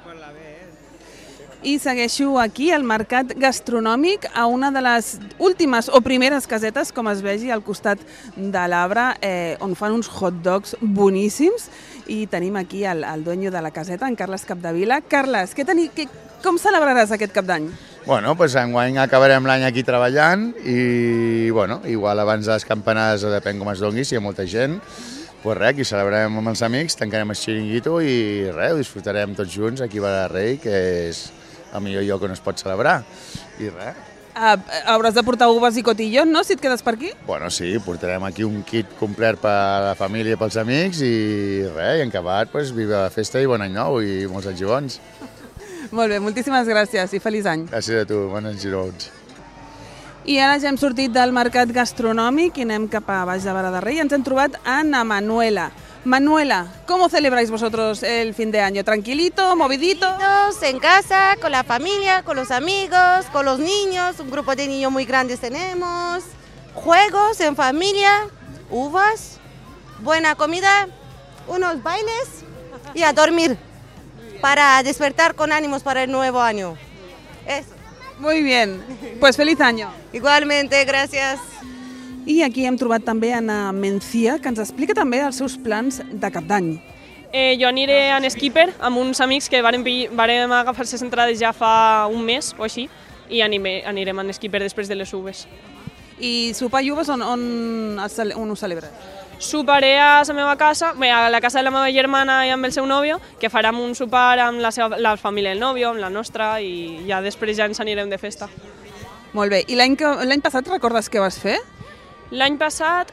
I segueixo aquí al mercat gastronòmic a una de les últimes o primeres casetes, com es vegi al costat de l'Arbre, eh, on fan uns hot dogs boníssims i tenim aquí el, el dueño de la caseta, en Carles Capdevila. Carles, què teni, què, com celebraràs aquest Cap d'Any? Bueno, doncs enguany acabarem l'any aquí treballant i, bueno, igual abans de les campanades, depèn com es doni, si hi ha molta gent, pues res, aquí celebrarem amb els amics, tancarem el xiringuito i res, ho disfrutarem tots junts aquí a Vara de Rei, que és el millor lloc on es pot celebrar. I res. Uh, hauràs de portar uvas i cotillon, no?, si et quedes per aquí? Bueno, sí, portarem aquí un kit complet per la família i pels amics i res, i en acabat, pues, viva la festa i bon any nou i molts anys i bons. Molt bé, moltíssimes gràcies i feliç any. Gràcies a tu, bons anys i bons. I ara ja hem sortit del mercat gastronòmic i anem cap a baix de Vara de Rei i ens hem trobat a na Manuela. Manuela, ¿cómo celebráis vosotros el fin de año? ¿Tranquilito, movidito? En casa, con la familia, con los amigos, con los niños, un grupo de niños muy grandes tenemos, juegos en familia uvas, buena comida, unos bailes y a dormir para despertar con ánimos para el nuevo año. Eso. Muy bien, pues feliz año. Igualmente, gracias. I aquí hem trobat també Anna Mencia, que ens explica també els seus plans de cap d'any. Eh, jo aniré en skipper amb uns amics que vàrem, vàrem agafar les entrades ja fa un mes o així i anirem, anirem en skipper després de les uves. I sopar i uves on, on, on ho celebres? Soparé a la meva casa, bé, a la casa de la meva germana i amb el seu nòvio, que farem un sopar amb la, seva, la família del nòvio, amb la nostra, i ja després ja ens anirem de festa. Molt bé. I l'any passat recordes què vas fer? L'any passat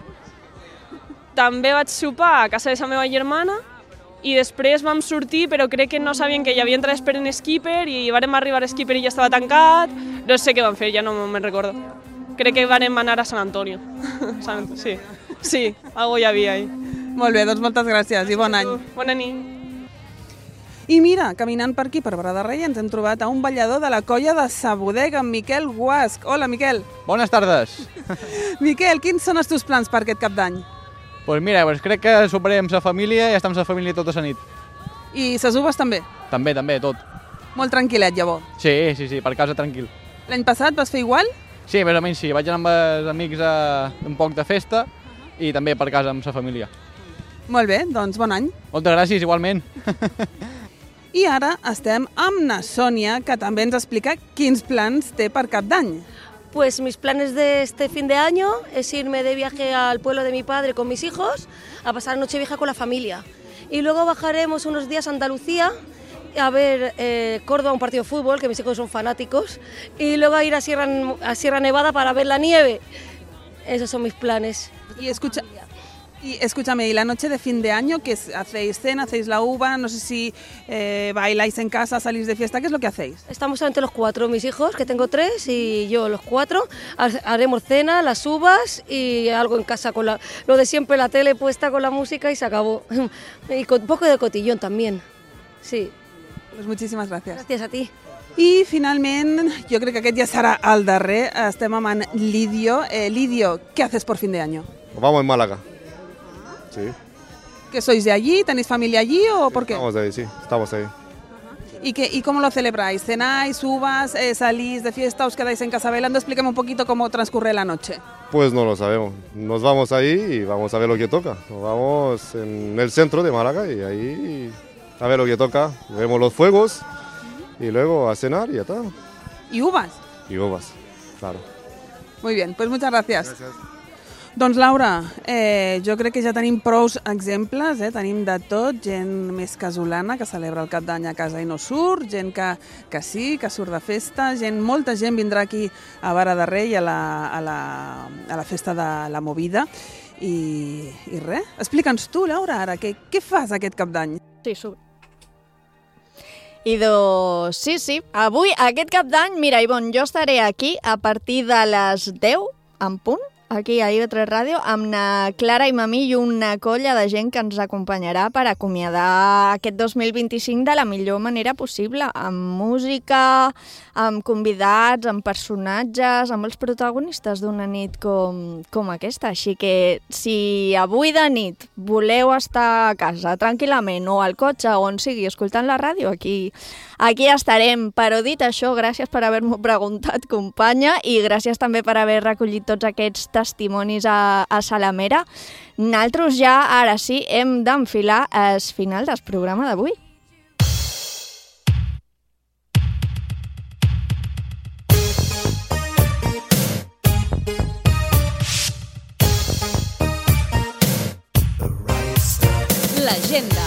també vaig sopar a casa de la meva germana i després vam sortir, però crec que no sabien que hi havia entrades per en skipper i vàrem arribar a skipper i ja estava tancat. No sé què vam fer, ja no me'n recordo. Crec que vàrem anar a Sant Antonio. Sí, sí, algo hi havia ahí. Molt bé, doncs moltes gràcies i bon any. Bona nit. I mira, caminant per aquí, per Vara de Rei, ens hem trobat a un ballador de la colla de Sa Bodega, en Miquel Guasc. Hola, Miquel. Bones tardes. Miquel, quins són els teus plans per aquest cap d'any? Doncs pues mira, pues crec que soparem amb la família i estem amb la família tota la nit. I ses uves també? També, també, tot. Molt tranquil·let, llavors. Sí, sí, sí, per casa tranquil. L'any passat vas fer igual? Sí, més o menys sí. Vaig anar amb els amics a un poc de festa i també per casa amb la família. Molt bé, doncs bon any. Moltes gràcies, igualment. I ara estem amb na Sònia, que també ens explica quins plans té per cap d'any. Pues mis planes de este fin de año es irme de viaje al pueblo de mi padre con mis hijos a pasar Nochevieja con la familia. Y luego bajaremos unos días a Andalucía a ver eh, Córdoba, un partido de fútbol, que mis hijos son fanáticos, y luego a ir a Sierra, a Sierra Nevada para ver la nieve. Esos son mis planes. Y escucha... Y escúchame, ¿y la noche de fin de año qué es? ¿Hacéis cena, hacéis la uva? No sé si eh, bailáis en casa, salís de fiesta, ¿qué es lo que hacéis? Estamos entre los cuatro, mis hijos, que tengo tres, y yo los cuatro. Haremos cena, las uvas y algo en casa, con la, lo de siempre, la tele puesta con la música y se acabó. Y con un poco de cotillón también, sí. Pues muchísimas gracias. Gracias a ti. I finalment, jo crec que aquest ja serà el darrer, estem amb en Lidio. Eh, Lidio, ¿qué haces por fin de año? Vamos en Málaga. Sí. ¿Que sois de allí? ¿Tenéis familia allí o por qué? Estamos ahí, sí, estamos ahí. ¿Y, qué, ¿Y cómo lo celebráis? ¿Cenáis, uvas, eh, salís de fiesta, os quedáis en casa bailando? Explícame un poquito cómo transcurre la noche. Pues no lo sabemos. Nos vamos ahí y vamos a ver lo que toca. Nos vamos en el centro de Málaga y ahí a ver lo que toca. Vemos los fuegos y luego a cenar y ya está. ¿Y uvas? Y uvas, claro. Muy bien, pues muchas gracias. Gracias. Doncs Laura, eh, jo crec que ja tenim prous exemples, eh? Tenim de tot, gent més casolana que celebra el cap d'any a casa i no surt, gent que, que sí, que surt de festa, gent, molta gent vindrà aquí a Vara de Rei a la, a la, a la festa de la Movida i, i res, explica'ns tu, Laura, ara, què, què fas aquest cap d'any? Sí, surt. Idò, sí, sí, avui, aquest cap d'any, mira, Ivonne, jo estaré aquí a partir de les deu, en punt, aquí a I V tres Ràdio, amb na Clara i Mamí i una colla de gent que ens acompanyarà per acomiadar aquest dos mil vint-i-cinc de la millor manera possible, amb música, amb convidats, amb personatges, amb els protagonistes d'una nit com, com aquesta. Així que si avui de nit voleu estar a casa tranquil·lament o al cotxe o on sigui escoltant la ràdio, aquí, aquí estarem. Però dit això, gràcies per haver-m'ho preguntat, companya, i gràcies també per haver recollit tots aquests testimonis a, a Salamera. Nosaltres ja, ara sí, hem d'enfilar el final del programa d'avui. L'agenda.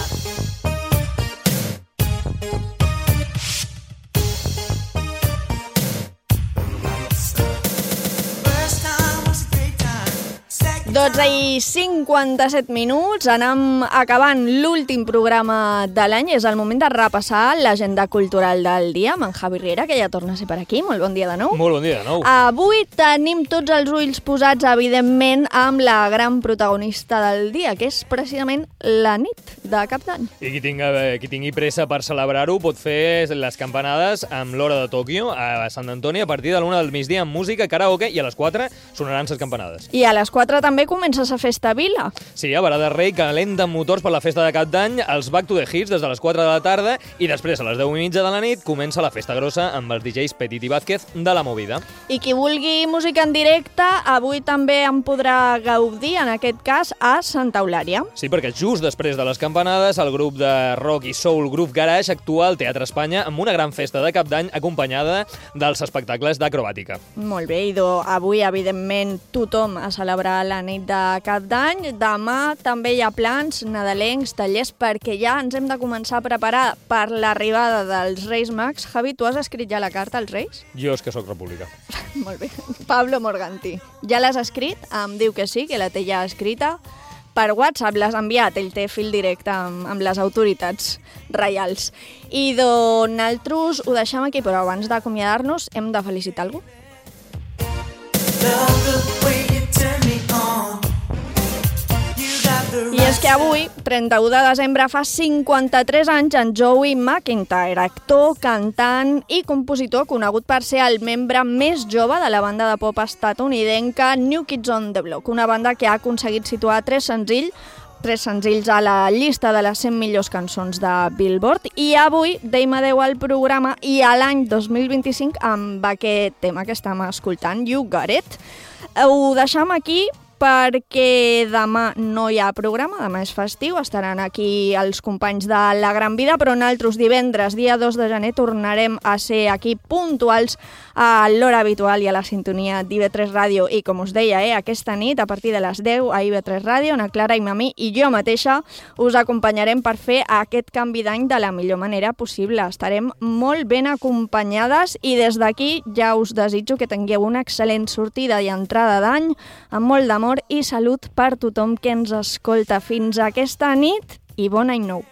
dotze i cinquanta-set minuts, anem acabant l'últim programa de l'any. És el moment de repassar l'agenda cultural del dia amb en Javi Riera, que ja torna a ser per aquí. Molt bon dia de nou. Molt bon dia de nou. Avui tenim tots els ulls posats, evidentment, amb la gran protagonista del dia, que és precisament la nit de Cap d'Any. I qui tingui, qui tingui pressa per celebrar-ho pot fer les campanades amb l'hora de Tòquio a Sant Antoni a partir de l'una del migdia amb música, karaoke, i a les quatre sonaran les campanades. I a les quatre també comença la festa a Vila. Sí, a Vara de Rei calenten motors per la festa de Cap d'Any, els Back to the Hits des de les quatre de la tarda i després a les deu i mitja de la nit comença la festa grossa amb els D Js Petit i Vázquez de la Movida. I qui vulgui música en directe, avui també en podrà gaudir, en aquest cas, a Santa Eulària. Sí, perquè just després de les campanades, el grup de rock i soul Groove Garage actua al Teatre Espanya amb una gran festa de Cap d'Any acompanyada dels espectacles d'acrobàtica. Molt bé, Ido. Avui, evidentment, tothom a celebrar la nit de Cap d'Any. Demà també hi ha plans nadalencs, tallers, perquè ja ens hem de començar a preparar per l'arribada dels Reis Mags. Javi, tu has escrit ja la carta als Reis? Jo és que sóc república. Molt bé. Pablo Morganti. Ja l'has escrit? Em diu que sí, que la té ja escrita. Per WhatsApp l'has enviat, ell té fil directe amb, amb les autoritats reials. I doncs nosaltres ho deixem aquí, però abans d'acomiadar-nos hem de felicitar algú. I és que avui, trenta-u de desembre, fa cinquanta-tres anys, en Joey McIntyre, actor, cantant i compositor conegut per ser el membre més jove de la banda de pop estatunidenca New Kids on the Block, una banda que ha aconseguit situar tres senzills tres senzills a la llista de les cent millors cançons de Billboard, i avui deim adeu al programa i a l'any dos mil vint-i-cinc amb aquest tema que estem escoltant, You Got It. Ho deixem aquí perquè demà no hi ha programa, demà és festiu, estaran aquí els companys de La Gran Vida, però nosaltres divendres, dia dos de gener, tornarem a ser aquí puntuals a l'hora habitual i a la sintonia d'I V tres Ràdio. I com us deia, eh, aquesta nit, a partir de les deu, a I V tres Ràdio, na Clara i Mami i jo mateixa us acompanyarem per fer aquest canvi d'any de la millor manera possible. Estarem molt ben acompanyades i des d'aquí ja us desitjo que tingueu una excel·lent sortida i entrada d'any, amb molt d'amor i salut per tothom que ens escolta. Fins aquesta nit i bon any nou.